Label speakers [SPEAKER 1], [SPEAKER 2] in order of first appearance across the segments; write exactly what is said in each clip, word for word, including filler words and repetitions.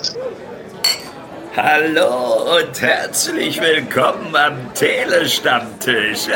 [SPEAKER 1] Hallo und herzlich willkommen am Telestammtisch.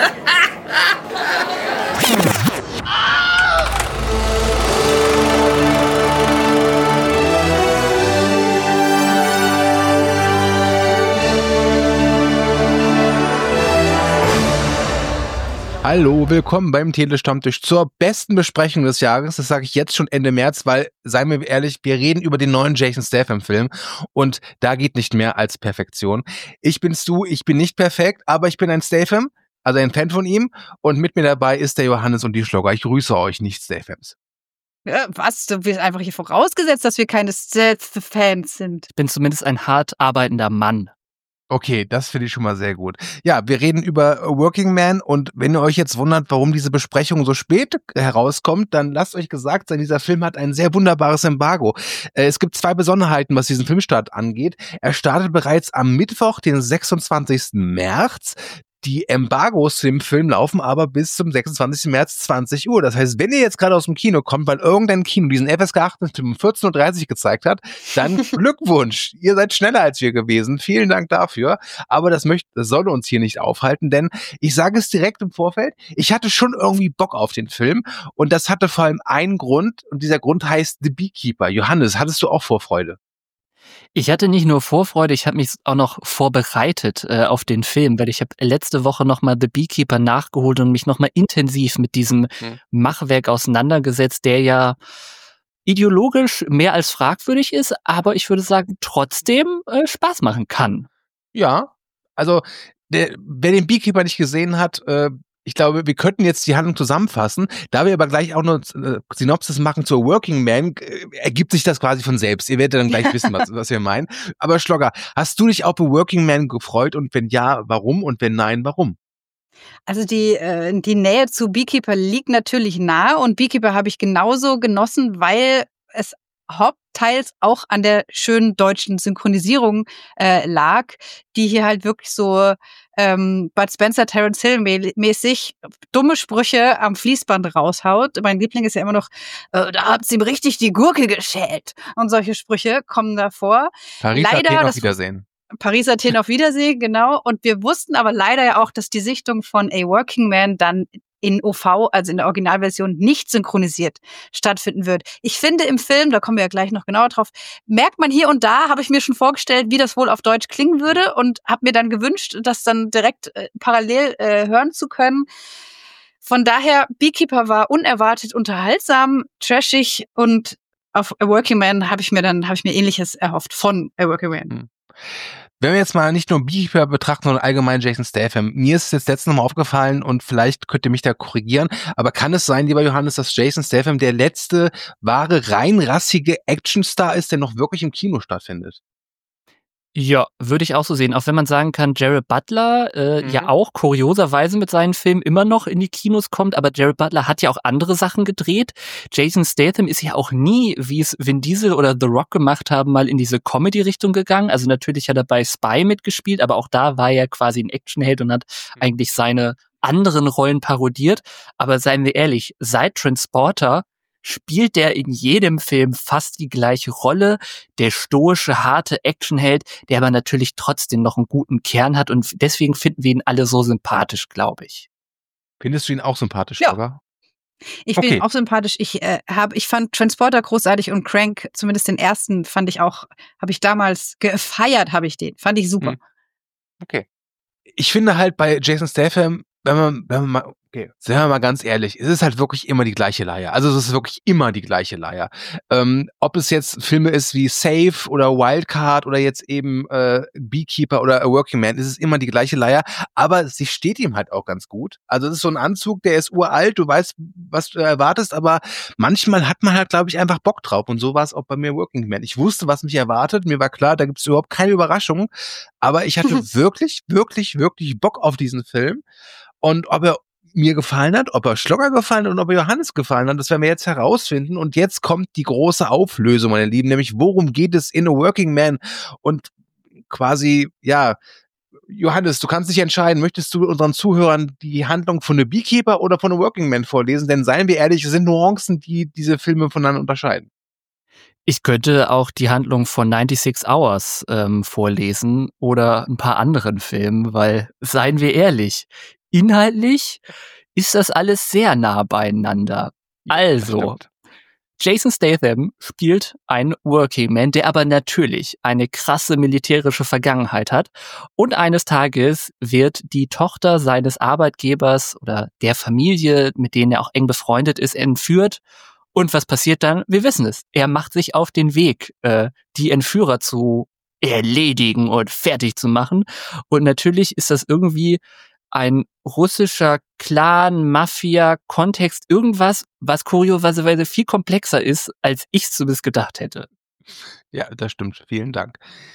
[SPEAKER 2] Hallo, willkommen beim Telestammtisch zur besten Besprechung des Jahres. Das sage ich jetzt schon Ende März, weil, seien wir ehrlich, wir reden über den neuen Jason Statham-Film und da geht nicht mehr als Perfektion. Ich bin's du, ich bin nicht perfekt, aber ich bin ein Statham, also ein Fan von ihm, und mit mir dabei ist der Johannes und die Schlogger. Ich grüße euch, nicht Stathams.
[SPEAKER 3] Ja, was? Du wirst einfach hier vorausgesetzt, dass wir keine Statham-Fans sind.
[SPEAKER 4] Ich bin zumindest ein hart arbeitender Mann.
[SPEAKER 2] Okay, das finde ich schon mal sehr gut. Ja, wir reden über Working Man und wenn ihr euch jetzt wundert, warum diese Besprechung so spät herauskommt, dann lasst euch gesagt sein, dieser Film hat ein sehr wunderbares Embargo. Es gibt zwei Besonderheiten, was diesen Filmstart angeht. Er startet bereits am Mittwoch, den sechsundzwanzigsten März. Die Embargos im Film laufen aber bis zum sechsundzwanzigsten März zwanzig Uhr. Das heißt, wenn ihr jetzt gerade aus dem Kino kommt, weil irgendein Kino diesen F S K achtzehn Film um vierzehn Uhr dreißig gezeigt hat, dann Glückwunsch. Ihr seid schneller als wir gewesen. Vielen Dank dafür. Aber das möchte, das soll uns hier nicht aufhalten, denn ich sage es direkt im Vorfeld, ich hatte schon irgendwie Bock auf den Film und das hatte vor allem einen Grund und dieser Grund heißt The Beekeeper. Johannes, hattest du auch Vorfreude?
[SPEAKER 4] Ich hatte nicht nur Vorfreude, ich habe mich auch noch vorbereitet äh, auf den Film, weil ich habe letzte Woche nochmal The Beekeeper nachgeholt und mich nochmal intensiv mit diesem hm. Machwerk auseinandergesetzt, der ja ideologisch mehr als fragwürdig ist, aber ich würde sagen, trotzdem äh, Spaß machen kann.
[SPEAKER 2] Ja, also der, wer den Beekeeper nicht gesehen hat, äh, ich glaube, wir könnten jetzt die Handlung zusammenfassen. Da wir aber gleich auch noch äh, Synopsis machen zur Working Man, äh, ergibt sich das quasi von selbst. Ihr werdet dann gleich wissen, was, was wir meinen. Aber Schlogger, hast du dich auf The Working Man gefreut? Und wenn ja, warum? Und wenn nein, warum?
[SPEAKER 3] Also die, äh, die Nähe zu Beekeeper liegt natürlich nahe. Und Beekeeper habe ich genauso genossen, weil es hauptteils auch an der schönen deutschen Synchronisierung äh, lag, die hier halt wirklich so ähm, Bud Spencer, Terence Hill mäßig dumme Sprüche am Fließband raushaut. Mein Liebling ist ja immer noch, äh, da habt ihr ihm richtig die Gurke geschält. Und solche Sprüche kommen davor.
[SPEAKER 2] Paris,
[SPEAKER 3] leider,
[SPEAKER 2] Athen, auf
[SPEAKER 3] das,
[SPEAKER 2] Wiedersehen.
[SPEAKER 3] Paris, Athen, auf Wiedersehen, genau. Und wir wussten aber leider ja auch, dass die Sichtung von A Working Man dann in O V, also in der Originalversion, nicht synchronisiert stattfinden wird. Ich finde im Film, da kommen wir ja gleich noch genauer drauf, merkt man hier und da, habe ich mir schon vorgestellt, wie das wohl auf Deutsch klingen würde und habe mir dann gewünscht, das dann direkt äh, parallel äh, hören zu können. Von daher, Beekeeper war unerwartet unterhaltsam, trashig und auf A Working Man habe ich mir dann, habe ich mir Ähnliches erhofft von A Working Man.
[SPEAKER 2] Hm. Wenn wir jetzt mal nicht nur Beekeeper betrachten, sondern allgemein Jason Statham. Mir ist es jetzt letztens nochmal aufgefallen und vielleicht könnt ihr mich da korrigieren, aber kann es sein, lieber Johannes, dass Jason Statham der letzte wahre, reinrassige Actionstar ist, der noch wirklich im Kino stattfindet?
[SPEAKER 4] Ja, würde ich auch so sehen. Auch wenn man sagen kann, Jared Butler äh, mhm. ja auch kurioserweise mit seinen Filmen immer noch in die Kinos kommt, aber Jared Butler hat ja auch andere Sachen gedreht. Jason Statham ist ja auch nie, wie es Vin Diesel oder The Rock gemacht haben, mal in diese Comedy-Richtung gegangen. Also natürlich hat er bei Spy mitgespielt, aber auch da war er quasi ein Actionheld und hat mhm. eigentlich seine anderen Rollen parodiert. Aber seien wir ehrlich, seit Transporter spielt der in jedem Film fast die gleiche Rolle, der stoische, harte Actionheld, der aber natürlich trotzdem noch einen guten Kern hat und deswegen finden wir ihn alle so sympathisch, glaube ich.
[SPEAKER 2] Findest du ihn auch sympathisch,
[SPEAKER 3] ja.
[SPEAKER 2] oder?
[SPEAKER 3] Ich finde okay. ihn auch sympathisch. Ich äh, habe, ich fand Transporter großartig und Crank, zumindest den ersten, fand ich auch, habe ich damals gefeiert, habe ich den, fand ich super.
[SPEAKER 2] Okay. Ich finde halt bei Jason Statham, wenn man, wenn man mal, okay, sagen wir mal ganz ehrlich, es ist halt wirklich immer die gleiche Leier. Also es ist wirklich immer die gleiche Leier. Ähm, ob es jetzt Filme ist wie Safe oder Wildcard oder jetzt eben äh, Beekeeper oder A Working Man, ist es immer die gleiche Leier. Aber sie steht ihm halt auch ganz gut. Also es ist so ein Anzug, der ist uralt, du weißt, was du erwartest, aber manchmal hat man halt, glaube ich, einfach Bock drauf. Und so war es auch bei mir Working Man. Ich wusste, was mich erwartet. Mir war klar, da gibt es überhaupt keine Überraschung. Aber ich hatte wirklich, wirklich, wirklich Bock auf diesen Film. Und ob er mir gefallen hat, ob er Schlogger gefallen hat und ob er Johannes gefallen hat, das werden wir jetzt herausfinden. Und jetzt kommt die große Auflösung, meine Lieben, nämlich worum geht es in A Working Man? Und quasi, ja, Johannes, du kannst dich entscheiden, möchtest du unseren Zuhörern die Handlung von The Beekeeper oder von A Working Man vorlesen? Denn seien wir ehrlich, es sind Nuancen, die diese Filme voneinander unterscheiden.
[SPEAKER 4] Ich könnte auch die Handlung von ninety-six Hours ähm, vorlesen oder ein paar anderen Filmen, weil, seien wir ehrlich, inhaltlich ist das alles sehr nah beieinander.
[SPEAKER 2] Ja,
[SPEAKER 4] Also, Jason Statham spielt einen Working Man, der aber natürlich eine krasse militärische Vergangenheit hat. Und eines Tages wird die Tochter seines Arbeitgebers oder der Familie, mit denen er auch eng befreundet ist, entführt. Und was passiert dann? Wir wissen es. Er macht sich auf den Weg, äh, die Entführer zu erledigen und fertig zu machen. Und natürlich ist das irgendwie ein russischer Clan, Mafia, Kontext, irgendwas, was kurioserweise viel komplexer ist, als ich zumindest gedacht hätte.
[SPEAKER 2] Ja, das stimmt. Vielen Dank.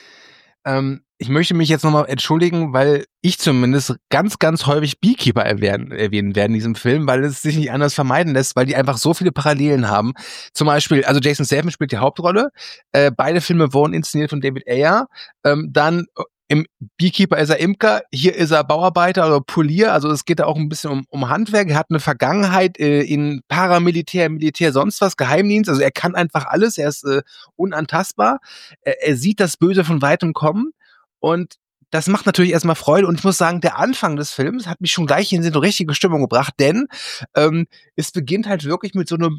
[SPEAKER 2] Ähm, ich möchte mich jetzt nochmal entschuldigen, weil ich zumindest ganz, ganz häufig Beekeeper erwähnen, erwähnen werde in diesem Film, weil es sich nicht anders vermeiden lässt, weil die einfach so viele Parallelen haben. Zum Beispiel, also Jason Statham spielt die Hauptrolle. Äh, beide Filme wurden inszeniert von David Ayer. Ähm, dann im Beekeeper ist er Imker, hier ist er Bauarbeiter oder Polier, also es geht da auch ein bisschen um, um Handwerk. Er hat eine Vergangenheit äh, in Paramilitär, Militär, sonst was, Geheimdienst, also er kann einfach alles, er ist äh, unantastbar. Er, er sieht das Böse von weitem kommen und das macht natürlich erstmal Freude und ich muss sagen, der Anfang des Films hat mich schon gleich in so eine richtige Stimmung gebracht, denn ähm, es beginnt halt wirklich mit so einem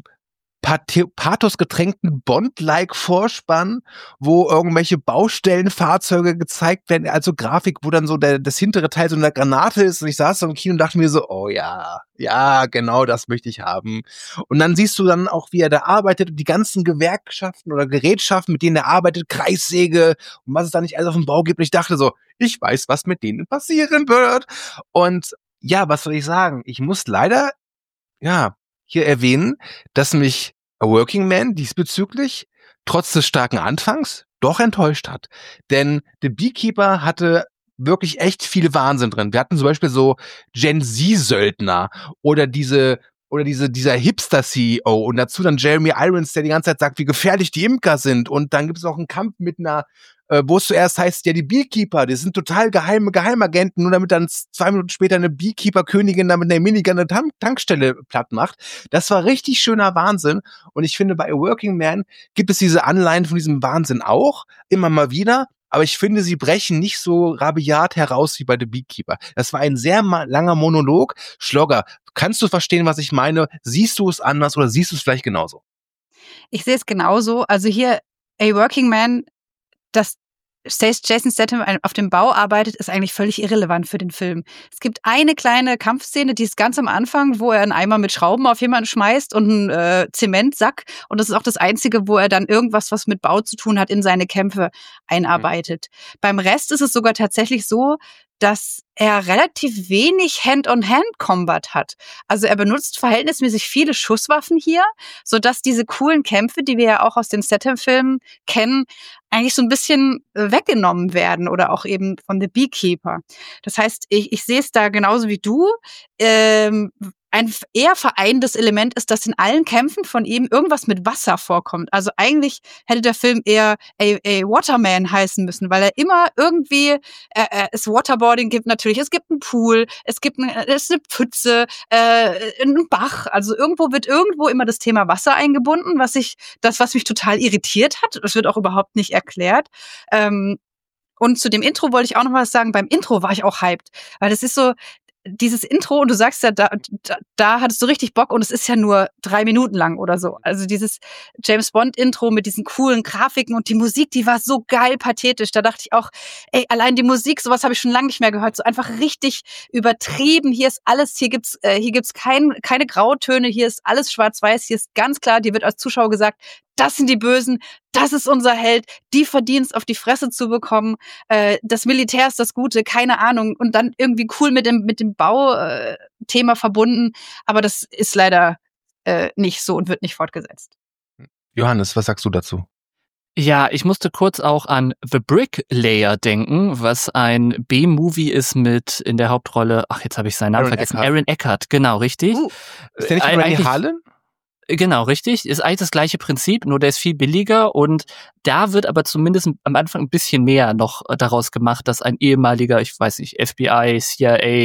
[SPEAKER 2] pathosgetränkten Bond-like Vorspann, wo irgendwelche Baustellenfahrzeuge gezeigt werden, also Grafik, wo dann so der, das hintere Teil so eine Granate ist und ich saß so im Kino und dachte mir so, oh ja, ja, genau das möchte ich haben. Und dann siehst du dann auch, wie er da arbeitet und die ganzen Gewerkschaften oder Gerätschaften, mit denen er arbeitet, Kreissäge und was es da nicht alles auf dem Bau gibt. Und ich dachte so, ich weiß, was mit denen passieren wird. Und ja, was soll ich sagen? Ich muss leider, ja, hier erwähnen, dass mich A Working Man diesbezüglich trotz des starken Anfangs doch enttäuscht hat. Denn The Beekeeper hatte wirklich echt viel Wahnsinn drin. Wir hatten zum Beispiel so Gen-Z-Söldner oder diese oder diese dieser Hipster-C E O und dazu dann Jeremy Irons, der die ganze Zeit sagt, wie gefährlich die Imker sind. Und dann gibt es auch einen Kampf mit einer äh, wo es zuerst heißt, ja, die Beekeeper, die sind total geheime Geheimagenten, nur damit dann zwei Minuten später eine Beekeeper-Königin damit eine Minigun eine Tank- Tankstelle platt macht. Das war richtig schöner Wahnsinn. Und ich finde, bei A Working Man gibt es diese Anleihen von diesem Wahnsinn auch, immer mal wieder. Aber ich finde, sie brechen nicht so rabiat heraus wie bei The Beekeeper. Das war ein sehr ma- langer Monolog. Schlogger, kannst du verstehen, was ich meine? Siehst du es anders oder siehst du es vielleicht genauso?
[SPEAKER 3] Ich sehe es genauso. Also hier, A Working Man, dass Jason Statham auf dem Bau arbeitet, ist eigentlich völlig irrelevant für den Film. Es gibt eine kleine Kampfszene, die ist ganz am Anfang, wo er einen Eimer mit Schrauben auf jemanden schmeißt und einen äh, Zementsack. Und das ist auch das Einzige, wo er dann irgendwas, was mit Bau zu tun hat, in seine Kämpfe einarbeitet. Mhm. Beim Rest ist es sogar tatsächlich so, dass er relativ wenig Hand-on-Hand-Combat hat. Also er benutzt verhältnismäßig viele Schusswaffen hier, sodass diese coolen Kämpfe, die wir ja auch aus den Statham-Filmen kennen, eigentlich so ein bisschen weggenommen werden oder auch eben von The Beekeeper. Das heißt, ich, ich sehe es da genauso wie du. Ähm, ein eher vereinendes Element ist, dass in allen Kämpfen von ihm irgendwas mit Wasser vorkommt. Also eigentlich hätte der Film eher A, A Waterman heißen müssen, weil er immer irgendwie, äh, es Waterboarding gibt natürlich, es gibt einen Pool, es gibt eine, es ist eine Pfütze, äh, einen Bach. Also irgendwo wird irgendwo immer das Thema Wasser eingebunden, was ich, das, was mich total irritiert hat. Das wird auch überhaupt nicht erklärt. Ähm, und zu dem Intro wollte ich auch noch was sagen. Beim Intro war ich auch hyped, weil das ist so, dieses Intro, und du sagst ja, da, da, da hattest du richtig Bock und es ist ja nur drei Minuten lang oder so. Also dieses James-Bond-Intro mit diesen coolen Grafiken und die Musik, die war so geil pathetisch. Da dachte ich auch, ey, allein die Musik, sowas habe ich schon lange nicht mehr gehört. So einfach richtig übertrieben. Hier ist alles, hier gibt's, äh, hier gibt's kein, keine Grautöne, hier ist alles schwarz-weiß, hier ist ganz klar, dir wird als Zuschauer gesagt, das sind die Bösen, das ist unser Held, die verdienst auf die Fresse zu bekommen, äh, das Militär ist das Gute, keine Ahnung, und dann irgendwie cool mit dem mit dem Bauthema äh, verbunden, aber das ist leider äh, nicht so und wird nicht fortgesetzt.
[SPEAKER 2] Johannes, was sagst du dazu?
[SPEAKER 4] Ja, ich musste kurz auch an The Bricklayer denken, was ein B-Movie ist mit in der Hauptrolle, ach, jetzt habe ich seinen Namen
[SPEAKER 2] Aaron
[SPEAKER 4] vergessen,
[SPEAKER 2] Eckhart.
[SPEAKER 4] Aaron Eckhart, genau, richtig.
[SPEAKER 2] Uh, ist der nicht
[SPEAKER 4] Äh,
[SPEAKER 2] von Rennie
[SPEAKER 4] eigentlich-
[SPEAKER 2] Harlan?
[SPEAKER 4] Genau, richtig. Ist eigentlich das gleiche Prinzip, nur der ist viel billiger und da wird aber zumindest am Anfang ein bisschen mehr noch daraus gemacht, dass ein ehemaliger, ich weiß nicht, F B I, C I A,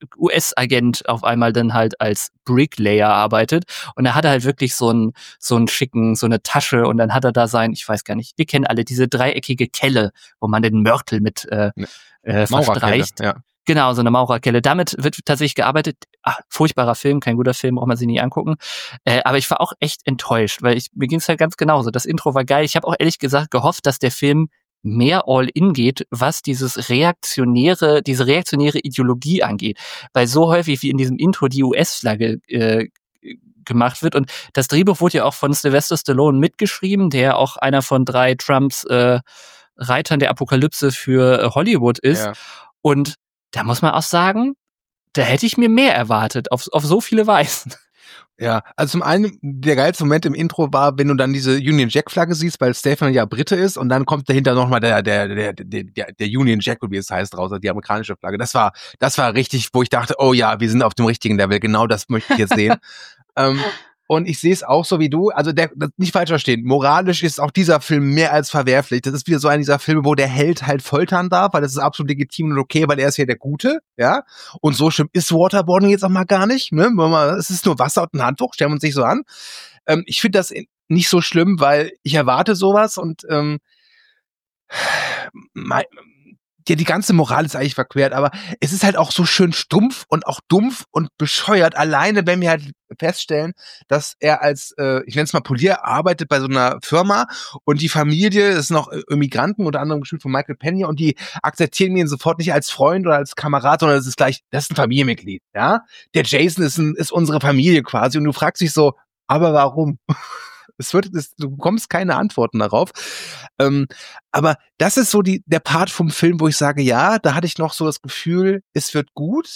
[SPEAKER 4] U S-Agent auf einmal dann halt als Bricklayer arbeitet und er hat halt wirklich so einen so einen schicken, so eine Tasche und dann hat er da sein, ich weiß gar nicht, wir kennen alle diese dreieckige Kelle, wo man den Mörtel mit äh, äh, verstreicht.
[SPEAKER 2] Ja.
[SPEAKER 4] Genau, so eine Maurerkelle. Damit wird tatsächlich gearbeitet. Ach, furchtbarer Film, kein guter Film, braucht man sich nie angucken. Äh, aber ich war auch echt enttäuscht, weil ich, mir ging es halt ganz genauso. Das Intro war geil. Ich habe auch ehrlich gesagt gehofft, dass der Film mehr All-In geht, was dieses reaktionäre, diese reaktionäre Ideologie angeht. Weil so häufig wie in diesem Intro die U S-Flagge äh, gemacht wird. Und das Drehbuch wurde ja auch von Sylvester Stallone mitgeschrieben, der auch einer von drei Trumps äh, Reitern der Apokalypse für äh, Hollywood ist.
[SPEAKER 2] Ja.
[SPEAKER 4] Und da muss man auch sagen, da hätte ich mir mehr erwartet, auf, auf so viele Weisen.
[SPEAKER 2] Ja, also zum einen, der geilste Moment im Intro war, wenn du dann diese Union Jack-Flagge siehst, weil Stephen ja Brite ist und dann kommt dahinter nochmal der, der, der, der, der Union Jack, wie es heißt, raus, die amerikanische Flagge. Das war, das war richtig, wo ich dachte, oh ja, wir sind auf dem richtigen Level, genau das möchte ich jetzt sehen. ähm, Und ich sehe es auch so wie du, also der, das, nicht falsch verstehen, moralisch ist auch dieser Film mehr als verwerflich. Das ist wieder so einer dieser Filme, wo der Held halt foltern darf, weil das ist absolut legitim und okay, weil er ist ja der Gute, ja. Und so schlimm ist Waterboarding jetzt auch mal gar nicht, ne? Es ist nur Wasser und ein Handtuch, stellen wir uns nicht so an. Ähm, ich finde das nicht so schlimm, weil ich erwarte sowas und ähm, mein, ja, die ganze Moral ist eigentlich verquert, aber es ist halt auch so schön stumpf und auch dumpf und bescheuert. Alleine, wenn wir halt feststellen, dass er als, äh, ich nenne es mal Polier, arbeitet bei so einer Firma und die Familie ist noch Immigranten, unter anderem gespielt von Michael Pena und die akzeptieren ihn sofort nicht als Freund oder als Kamerad, sondern es ist gleich, das ist ein Familienmitglied, ja. Der Jason ist, ein, ist unsere Familie quasi und du fragst dich so, aber warum? Es wird, es, du bekommst keine Antworten darauf. Ähm, aber das ist so die, der Part vom Film, wo ich sage, ja, da hatte ich noch so das Gefühl, es wird gut.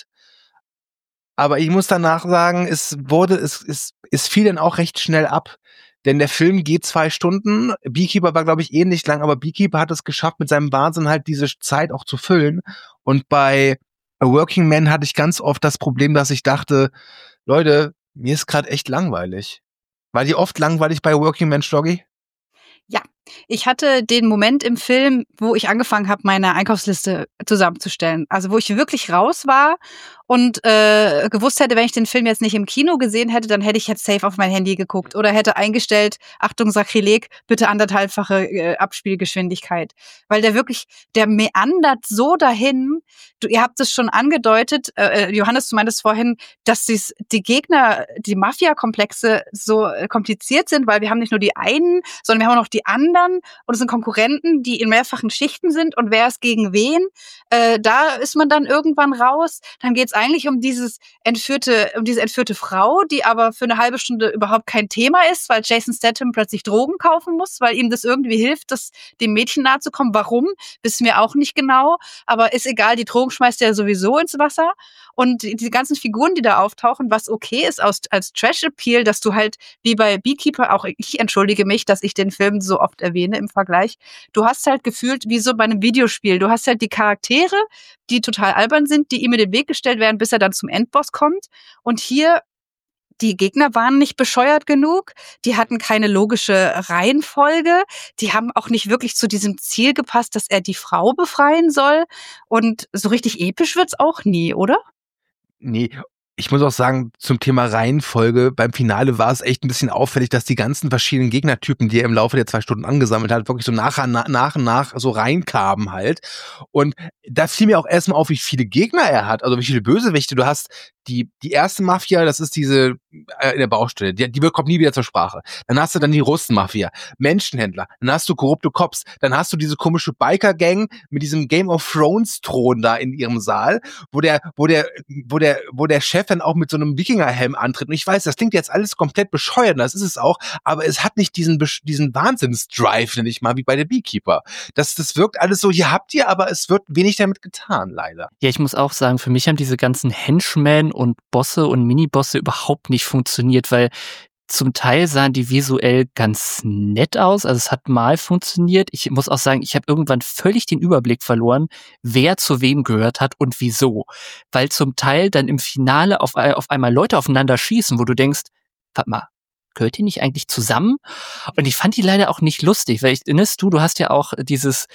[SPEAKER 2] Aber ich muss danach sagen, es wurde, es, es, es fiel dann auch recht schnell ab. Denn der Film geht zwei Stunden. Beekeeper war, glaube ich, ähnlich lang, aber Beekeeper hat es geschafft, mit seinem Wahnsinn halt diese Zeit auch zu füllen. Und bei A Working Man hatte ich ganz oft das Problem, dass ich dachte, Leute, mir ist gerade echt langweilig. War die oft langweilig bei Working Man, Stoggy?
[SPEAKER 3] Ja, ich hatte den Moment im Film, wo ich angefangen habe, meine Einkaufsliste zusammenzustellen. Also wo ich wirklich raus war und äh, gewusst hätte, wenn ich den Film jetzt nicht im Kino gesehen hätte, dann hätte ich jetzt safe auf mein Handy geguckt oder hätte eingestellt, Achtung, Sakrileg, bitte anderthalbfache äh, Abspielgeschwindigkeit. Weil der wirklich, der meandert so dahin. Du, ihr habt es schon angedeutet, äh, Johannes, du meintest vorhin, dass dies, die Gegner, die Mafia-Komplexe so kompliziert sind, weil wir haben nicht nur die einen, sondern wir haben auch noch die anderen und es sind Konkurrenten, die in mehrfachen Schichten sind und wer ist gegen wen. Äh, da ist man dann irgendwann raus. Dann geht es eigentlich um dieses entführte, um diese entführte Frau, die aber für eine halbe Stunde überhaupt kein Thema ist, weil Jason Statham plötzlich Drogen kaufen muss, weil ihm das irgendwie hilft, das dem Mädchen nahe zu kommen. Warum? Wissen wir auch nicht genau. Aber ist egal, die Drogen schmeißt er sowieso ins Wasser. Und die, die ganzen Figuren, die da auftauchen, was okay ist aus, als Trash-Appeal, dass du halt, wie bei Beekeeper, auch ich entschuldige mich, dass ich den Film so oft erwähne im Vergleich, du hast halt gefühlt wie so bei einem Videospiel, du hast halt die Charaktere, die total albern sind, die ihm in den Weg gestellt werden, bis er dann zum Endboss kommt. Und hier, die Gegner waren nicht bescheuert genug, die hatten keine logische Reihenfolge, die haben auch nicht wirklich zu diesem Ziel gepasst, dass er die Frau befreien soll. Und so richtig episch wird's auch nie, oder?
[SPEAKER 2] Nee, ich muss auch sagen, zum Thema Reihenfolge, beim Finale war es echt ein bisschen auffällig, dass die ganzen verschiedenen Gegnertypen, die er im Laufe der zwei Stunden angesammelt hat, wirklich so nach, nach und nach so reinkamen halt. Und da fiel mir auch erstmal auf, wie viele Gegner er hat, also wie viele Bösewichte du hast. Die, die erste Mafia, das ist diese äh, in der Baustelle, die, die kommt nie wieder zur Sprache. Dann hast du dann die Russenmafia, Menschenhändler, dann hast du korrupte Cops, dann hast du diese komische Biker-Gang mit diesem Game of Thrones-Thron da in ihrem Saal, wo der, wo der, wo der, wo der Chef dann auch mit so einem Wikingerhelm antritt. Und ich weiß, das klingt jetzt alles komplett bescheuert, und das ist es auch, aber es hat nicht diesen, diesen Wahnsinns-Drive, nenne ich mal, wie bei der Beekeeper. Das, das wirkt alles so, hier habt ihr, aber es wird wenig damit getan, leider.
[SPEAKER 4] Ja, ich muss auch sagen, für mich haben diese ganzen Henchmen und Bosse und Minibosse überhaupt nicht funktioniert, weil zum Teil sahen die visuell ganz nett aus, also es hat mal funktioniert. Ich muss auch sagen, ich habe irgendwann völlig den Überblick verloren, wer zu wem gehört hat und wieso. Weil zum Teil dann im Finale auf, auf einmal Leute aufeinander schießen, wo du denkst, warte mal, gehört die nicht eigentlich zusammen? Und ich fand die leider auch nicht lustig, weil ich, erinnerst du, du hast ja auch dieses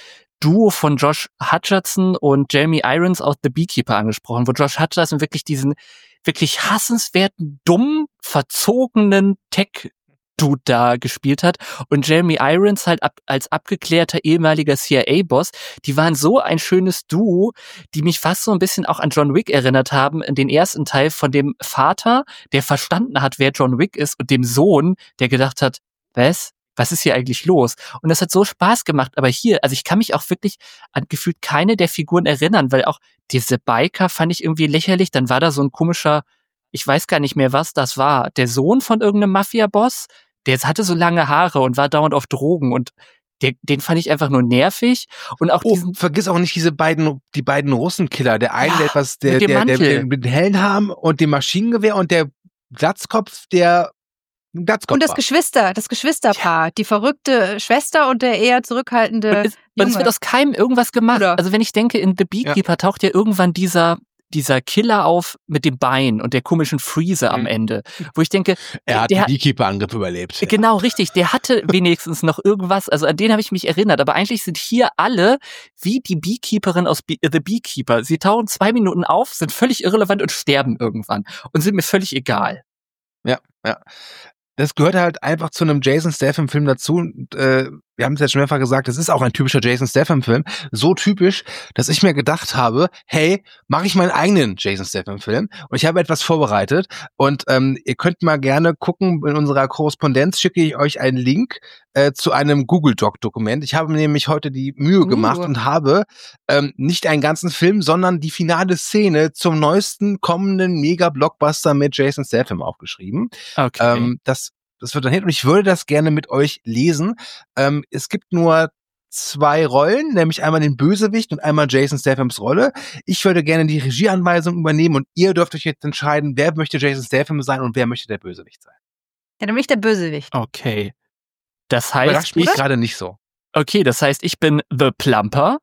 [SPEAKER 4] Duo von Josh Hutcherson und Jeremy Irons aus The Beekeeper angesprochen, wo Josh Hutcherson wirklich diesen wirklich hassenswerten, dummen, verzogenen Tech-Dude da gespielt hat und Jeremy Irons halt ab, als abgeklärter ehemaliger C I A-Boss. Die waren so ein schönes Duo, die mich fast so ein bisschen auch an John Wick erinnert haben, in den ersten Teil von dem Vater, der verstanden hat, wer John Wick ist, und dem Sohn, der gedacht hat, was? Was ist hier eigentlich los? Und das hat so Spaß gemacht. Aber hier, also ich kann mich auch wirklich an gefühlt keine der Figuren erinnern, weil auch diese Biker fand ich irgendwie lächerlich. Dann war da so ein komischer, ich weiß gar nicht mehr, was das war. Der Sohn von irgendeinem Mafia-Boss, der hatte so lange Haare und war dauernd auf Drogen und der, den fand ich einfach nur nervig. Und auch
[SPEAKER 2] Oh,
[SPEAKER 4] diesen,
[SPEAKER 2] vergiss auch nicht diese beiden, die beiden Russenkiller. Der eine,
[SPEAKER 4] Ja,
[SPEAKER 2] der etwas, der,
[SPEAKER 4] mit dem
[SPEAKER 2] der, der,
[SPEAKER 4] Mantel.
[SPEAKER 2] der mit dem hellen Haaren und dem Maschinengewehr und der Glatzkopf, der ein Glatzkopf
[SPEAKER 3] Und das
[SPEAKER 2] war.
[SPEAKER 3] Geschwister, das Geschwisterpaar, die verrückte Schwester und der eher zurückhaltende
[SPEAKER 4] und es, und es wird aus keinem irgendwas gemacht.
[SPEAKER 3] Bruder.
[SPEAKER 4] Also wenn ich denke, in The Beekeeper taucht ja irgendwann dieser dieser Killer auf mit dem Bein und der komischen Freezer am
[SPEAKER 2] Mhm.
[SPEAKER 4] Ende, wo ich denke,
[SPEAKER 2] Er hat
[SPEAKER 4] der,
[SPEAKER 2] den Beekeeper-Angriff überlebt. Ja.
[SPEAKER 4] genau, richtig, der hatte wenigstens noch irgendwas, also an den habe ich mich erinnert, aber eigentlich sind hier alle wie die Beekeeperin aus Be- The Beekeeper. Sie tauchen zwei Minuten auf, sind völlig irrelevant und sterben irgendwann und sind mir völlig egal.
[SPEAKER 2] Ja, ja. Das gehört halt einfach zu einem Jason Statham-Film dazu. Und, äh, wir haben es ja schon mehrfach gesagt, das ist auch ein typischer Jason Statham-Film. So typisch, dass ich mir gedacht habe, hey, mache ich meinen eigenen Jason Statham-Film. Und ich habe etwas vorbereitet. Und ähm, ihr könnt mal gerne gucken, in unserer Korrespondenz schicke ich euch einen Link äh, zu einem Google-Doc-Dokument. Ich habe mir nämlich heute die Mühe
[SPEAKER 3] Uh.
[SPEAKER 2] gemacht und habe ähm, nicht einen ganzen Film, sondern die finale Szene zum neuesten kommenden Mega-Blockbuster mit Jason Statham aufgeschrieben.
[SPEAKER 4] Okay.
[SPEAKER 2] Ähm, das, das wird dann hinten. Und ich würde das gerne mit euch lesen. Ähm, es gibt nur zwei Rollen, nämlich einmal den Bösewicht und einmal Jason Stathams Rolle. Ich würde gerne die Regieanweisung übernehmen und ihr dürft euch jetzt entscheiden, wer möchte Jason Statham sein und wer möchte der Bösewicht sein.
[SPEAKER 3] Ja, dann bin ich der Bösewicht.
[SPEAKER 4] Okay. Das
[SPEAKER 2] Aber das
[SPEAKER 4] heißt,
[SPEAKER 2] spielt
[SPEAKER 4] ich,
[SPEAKER 2] gerade nicht so.
[SPEAKER 4] okay, das heißt, ich bin The Plumper.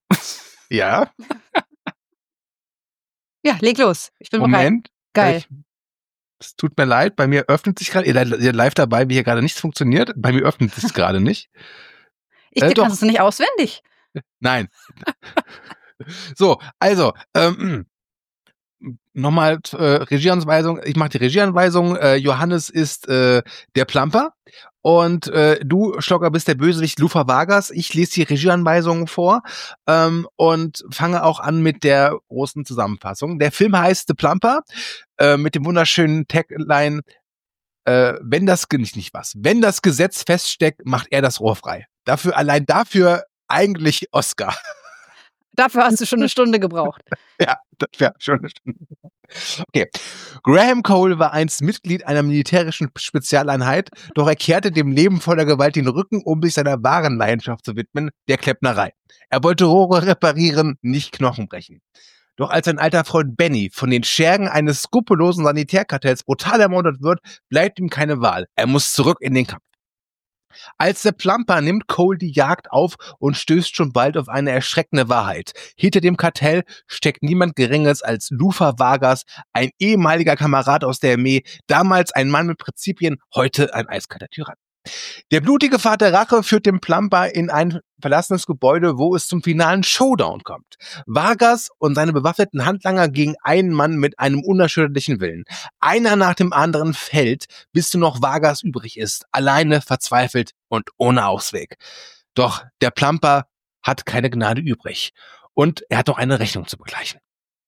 [SPEAKER 2] Ja,
[SPEAKER 3] Ja, leg los. Ich bin bereit.
[SPEAKER 2] Moment.
[SPEAKER 3] Geil.
[SPEAKER 2] Ich, es tut mir leid, bei mir öffnet sich gerade, ihr seid ihr seid live dabei, wie hier gerade nichts funktioniert. Bei mir öffnet es gerade nicht.
[SPEAKER 3] Ich
[SPEAKER 2] äh,
[SPEAKER 3] äh, kannst es nicht auswendig.
[SPEAKER 2] Nein. So, also, ähm, nochmal äh, Regieanweisung. Ich mache die Regieanweisung. Äh, Johannes ist äh, der Plumper und äh, du, Stocker, bist der Bösewicht Lufa Vargas. Ich lese die Regieanweisungen vor ähm, und fange auch an mit der großen Zusammenfassung. Der Film heißt The Plumper äh, mit dem wunderschönen Tagline, äh, wenn das, nicht, nicht was, wenn das Gesetz feststeckt, macht er das Rohr frei. Dafür, allein dafür eigentlich Oscar.
[SPEAKER 3] Dafür hast du schon eine Stunde gebraucht.
[SPEAKER 2] Ja, das wäre schon eine Stunde. Okay. Graham Cole war einst Mitglied einer militärischen Spezialeinheit, doch er kehrte dem Leben voller Gewalt den Rücken, um sich seiner wahren Leidenschaft zu widmen, der Klempnerei. Er wollte Rohre reparieren, nicht Knochen brechen. Doch als sein alter Freund Benny von den Schergen eines skrupellosen Sanitärkartells brutal ermordet wird, bleibt ihm keine Wahl. Er muss zurück in den Kampf. Als der Plumper nimmt Cole die Jagd auf und stößt schon bald auf eine erschreckende Wahrheit. Hinter dem Kartell steckt niemand Geringeres als Lufa Vargas, ein ehemaliger Kamerad aus der Armee, damals ein Mann mit Prinzipien, heute ein eiskalter Tyrann. Der blutige Pfad der Rache führt den Plumper in ein verlassenes Gebäude, wo es zum finalen Showdown kommt. Vargas und seine bewaffneten Handlanger gegen einen Mann mit einem unerschütterlichen Willen. Einer nach dem anderen fällt, bis nur noch Vargas übrig ist, alleine, verzweifelt und ohne Ausweg. Doch der Plumper hat keine Gnade übrig und er hat noch eine Rechnung zu begleichen.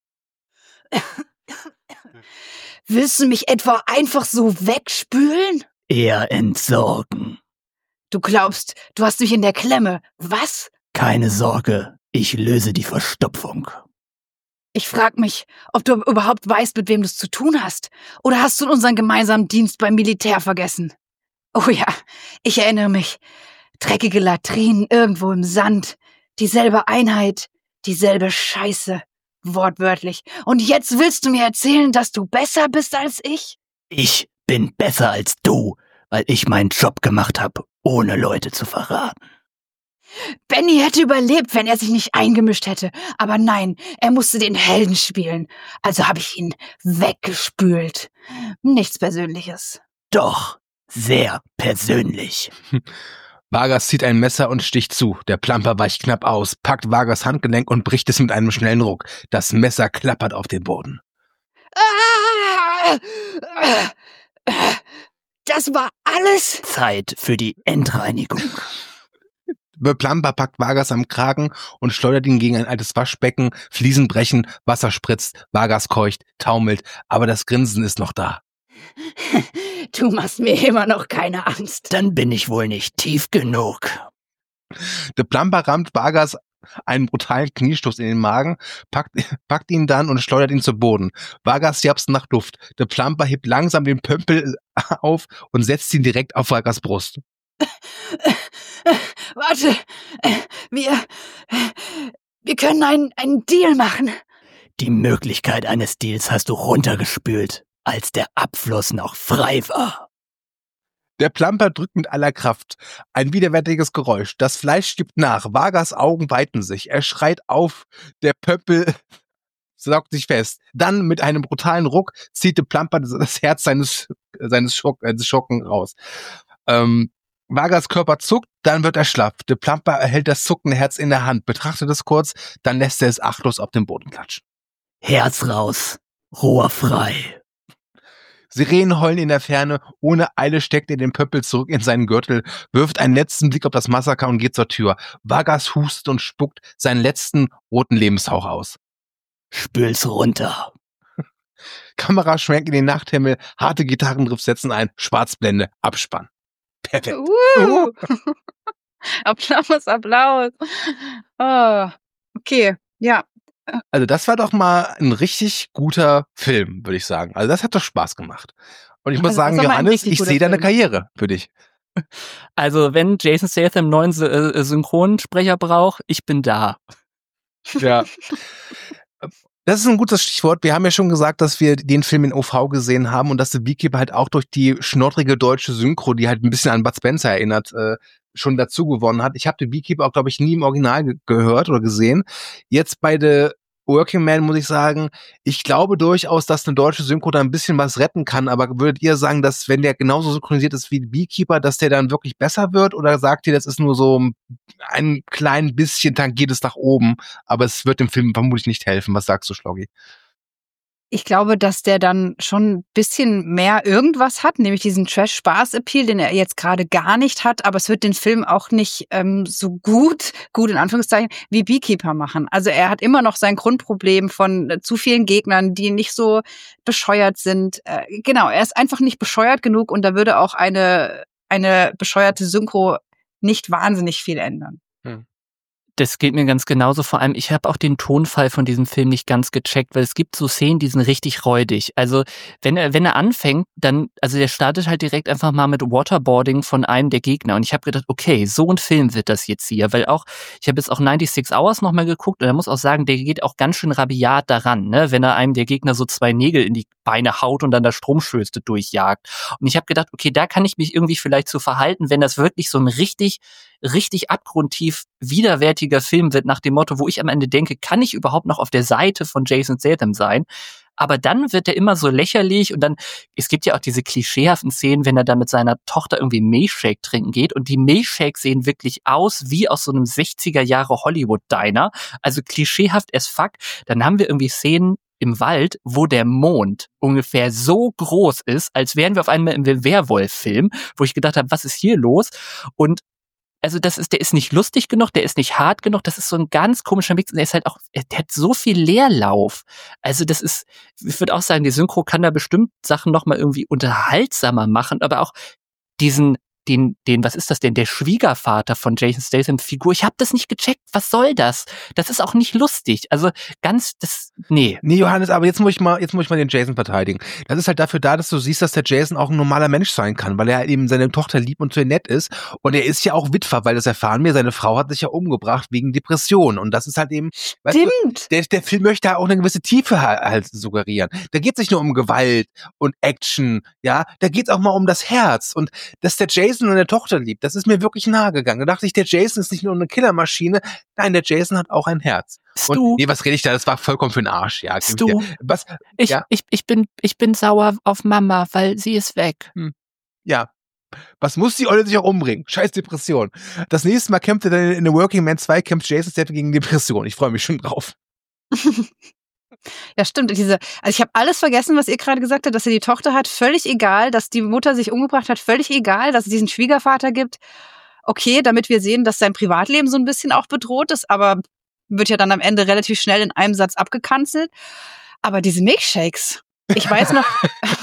[SPEAKER 3] Willst du mich etwa einfach so wegspülen?
[SPEAKER 5] Eher entsorgen.
[SPEAKER 3] Du glaubst, du hast mich in der Klemme. Was?
[SPEAKER 5] Keine Sorge, ich löse die Verstopfung.
[SPEAKER 3] Ich frag mich, ob du überhaupt weißt, mit wem du es zu tun hast. Oder hast du unseren gemeinsamen Dienst beim Militär vergessen? Oh ja, ich erinnere mich. Dreckige Latrinen irgendwo im Sand. Dieselbe Einheit, dieselbe Scheiße. Wortwörtlich. Und jetzt willst du mir erzählen, dass du besser bist als ich?
[SPEAKER 5] Ich bin besser als du, weil ich meinen Job gemacht habe, ohne Leute zu verraten.
[SPEAKER 3] Benny hätte überlebt, wenn er sich nicht eingemischt hätte. Aber nein, er musste den Helden spielen. Also habe ich ihn weggespült. Nichts Persönliches.
[SPEAKER 5] Doch, sehr persönlich.
[SPEAKER 2] Vargas zieht ein Messer und sticht zu. Der Plumper weicht knapp aus, packt Vargas Handgelenk und bricht es mit einem schnellen Ruck. Das Messer klappert auf den Boden.
[SPEAKER 3] Das war alles?
[SPEAKER 5] Zeit für die Endreinigung.
[SPEAKER 2] Der Plumper packt Vargas am Kragen und schleudert ihn gegen ein altes Waschbecken. Fliesen brechen, Wasser spritzt, Vargas keucht, taumelt, aber das Grinsen ist noch da.
[SPEAKER 3] Du machst mir immer noch keine Angst.
[SPEAKER 5] Dann bin ich wohl nicht tief genug.
[SPEAKER 2] Der Plumper rammt Vargas einen brutalen Kniestoß in den Magen, packt, packt ihn dann und schleudert ihn zu Boden. Vargas japst nach Luft. Der Plumper hebt langsam den Pömpel auf und setzt ihn direkt auf Vargas Brust.
[SPEAKER 3] Warte, wir, wir können einen, einen Deal machen.
[SPEAKER 5] Die Möglichkeit eines Deals hast du runtergespült, als der Abfluss noch frei war.
[SPEAKER 2] Der Plumper drückt mit aller Kraft. Ein widerwärtiges Geräusch. Das Fleisch gibt nach. Vargas Augen weiten sich. Er schreit auf. Der Pöppel saugt sich fest. Dann mit einem brutalen Ruck zieht der Plumper das Herz seines, seines Schock, äh, Schocken raus. Ähm, Vargas Körper zuckt, dann wird er schlaff. Der Plumper erhält das zuckende Herz in der Hand, betrachtet es kurz, dann lässt er es achtlos auf den Boden klatschen.
[SPEAKER 5] Herz raus, Rohr frei.
[SPEAKER 2] Sirenen heulen in der Ferne, ohne Eile steckt er den Pöppel zurück in seinen Gürtel, wirft einen letzten Blick auf das Massaker und geht zur Tür. Vargas hustet und spuckt seinen letzten roten Lebenshauch aus.
[SPEAKER 5] Spül's runter.
[SPEAKER 2] Kamera schwenkt in den Nachthimmel, harte Gitarrenriffs setzen ein, Schwarzblende, Abspann. Perfekt.
[SPEAKER 3] Uh. Applaus, Applaus. Oh, okay, ja.
[SPEAKER 2] Also das war doch mal ein richtig guter Film, würde ich sagen. Also das hat doch Spaß gemacht. Und ich muss
[SPEAKER 3] Also,
[SPEAKER 2] sagen,
[SPEAKER 3] das war mal ein
[SPEAKER 2] Johannes,
[SPEAKER 3] richtig
[SPEAKER 2] ich
[SPEAKER 3] guter
[SPEAKER 2] sehe da eine
[SPEAKER 3] Film.
[SPEAKER 2] Karriere für dich.
[SPEAKER 4] Also, wenn Jason Statham einen neuen äh, Synchronsprecher braucht, ich bin da.
[SPEAKER 2] Ja. Das ist ein gutes Stichwort. Wir haben ja schon gesagt, dass wir den Film in O V gesehen haben und dass The Beekeeper halt auch durch die schnoddrige deutsche Synchro, die halt ein bisschen an Bud Spencer erinnert, äh, schon dazu gewonnen hat. Ich habe The Beekeeper auch, glaube ich, nie im Original ge- gehört oder gesehen. Jetzt bei The Working Man muss ich sagen, ich glaube durchaus, dass eine deutsche Synchro da ein bisschen was retten kann, aber würdet ihr sagen, dass wenn der genauso synchronisiert ist wie The Beekeeper, dass der dann wirklich besser wird, oder sagt ihr, das ist nur so ein klein bisschen tangiert es nach oben, aber es wird dem Film vermutlich nicht helfen? Was sagst du, Schloggi?
[SPEAKER 3] Ich glaube, dass der dann schon ein bisschen mehr irgendwas hat, nämlich diesen Trash-Spaß-Appeal, den er jetzt gerade gar nicht hat, aber es wird den Film auch nicht ähm, so gut, gut in Anführungszeichen, wie Beekeeper machen. Also er hat immer noch sein Grundproblem von äh, zu vielen Gegnern, die nicht so bescheuert sind. Äh, genau, er ist einfach nicht bescheuert genug und da würde auch eine, eine bescheuerte Synchro nicht wahnsinnig viel ändern.
[SPEAKER 2] Hm.
[SPEAKER 4] Das geht mir ganz genauso. Vor allem, ich habe auch den Tonfall von diesem Film nicht ganz gecheckt, weil es gibt so Szenen, die sind richtig räudig. Also wenn er wenn er anfängt, dann, also der startet halt direkt einfach mal mit Waterboarding von einem der Gegner. Und ich habe gedacht, okay, so ein Film wird das jetzt hier. Weil auch, ich habe jetzt auch sechsundneunzig Hours nochmal geguckt und er muss auch sagen, der geht auch ganz schön rabiat daran, ne? Wenn er einem der Gegner so zwei Nägel in die Beine haut und dann da Stromschöße durchjagt. Und ich habe gedacht, okay, da kann ich mich irgendwie vielleicht so verhalten, wenn das wirklich so ein richtig richtig abgrundtief widerwärtiger Film wird, nach dem Motto, wo ich am Ende denke, kann ich überhaupt noch auf der Seite von Jason Statham sein? Aber dann wird er immer so lächerlich und dann, es gibt ja auch diese klischeehaften Szenen, wenn er da mit seiner Tochter irgendwie Milchshake trinken geht und die Milchshakes sehen wirklich aus wie aus so einem sechziger Jahre Hollywood-Diner, also klischeehaft as fuck. Dann haben wir irgendwie Szenen im Wald, wo der Mond ungefähr so groß ist, als wären wir auf einmal im Werwolf-Film, wo ich gedacht habe, was ist hier los? Und also das ist, der ist nicht lustig genug, der ist nicht hart genug, das ist so ein ganz komischer Mix und der ist halt auch, der hat so viel Leerlauf. Also das ist, ich würde auch sagen, die Synchro kann da bestimmt Sachen nochmal irgendwie unterhaltsamer machen, aber auch diesen, den, den, was ist das denn, der Schwiegervater von Jason Statham Figur, ich habe das nicht gecheckt, was soll das? Das ist auch nicht lustig, also ganz, das, nee.
[SPEAKER 2] Nee, Johannes, aber jetzt muss ich mal, jetzt muss ich mal den Jason verteidigen. Das ist halt dafür da, dass du siehst, dass der Jason auch ein normaler Mensch sein kann, weil er halt eben seine Tochter lieb und sehr nett ist. Und er ist ja auch Witwer, weil das erfahren wir, seine Frau hat sich ja umgebracht wegen Depression. Und das ist halt eben, weißt du,
[SPEAKER 3] Stimmt.
[SPEAKER 2] der, der Film möchte auch eine gewisse Tiefe halt, halt suggerieren. Da geht es nicht nur um Gewalt und Action, ja, da geht es auch mal um das Herz. Und dass der Jason und eine Tochter liebt, das ist mir wirklich nahe gegangen. Da dachte ich, der Jason ist nicht nur eine Killermaschine, nein, der Jason hat auch ein Herz. Und,
[SPEAKER 4] Stu,
[SPEAKER 2] nee, was rede ich da? Das war vollkommen für den Arsch, ja.
[SPEAKER 4] Stu,
[SPEAKER 2] Was,
[SPEAKER 4] ich,
[SPEAKER 2] ja?
[SPEAKER 4] ich, ich bin, ich bin sauer auf Mama, weil sie ist weg.
[SPEAKER 2] Ja, Was muss die Olle sich auch umbringen? Scheiß Depression. Das nächste Mal kämpft er dann in The Working Man zwei, kämpft Jason Statham gegen Depression. Ich freue mich schon drauf.
[SPEAKER 3] Ja, stimmt. Diese, also ich habe alles vergessen, was ihr gerade gesagt habt, dass er die Tochter hat. Völlig egal, dass die Mutter sich umgebracht hat. Völlig egal, dass es diesen Schwiegervater gibt. Okay, damit wir sehen, dass sein Privatleben so ein bisschen auch bedroht ist, aber wird ja dann am Ende relativ schnell in einem Satz abgekanzelt. Aber diese Milkshakes, ich weiß noch,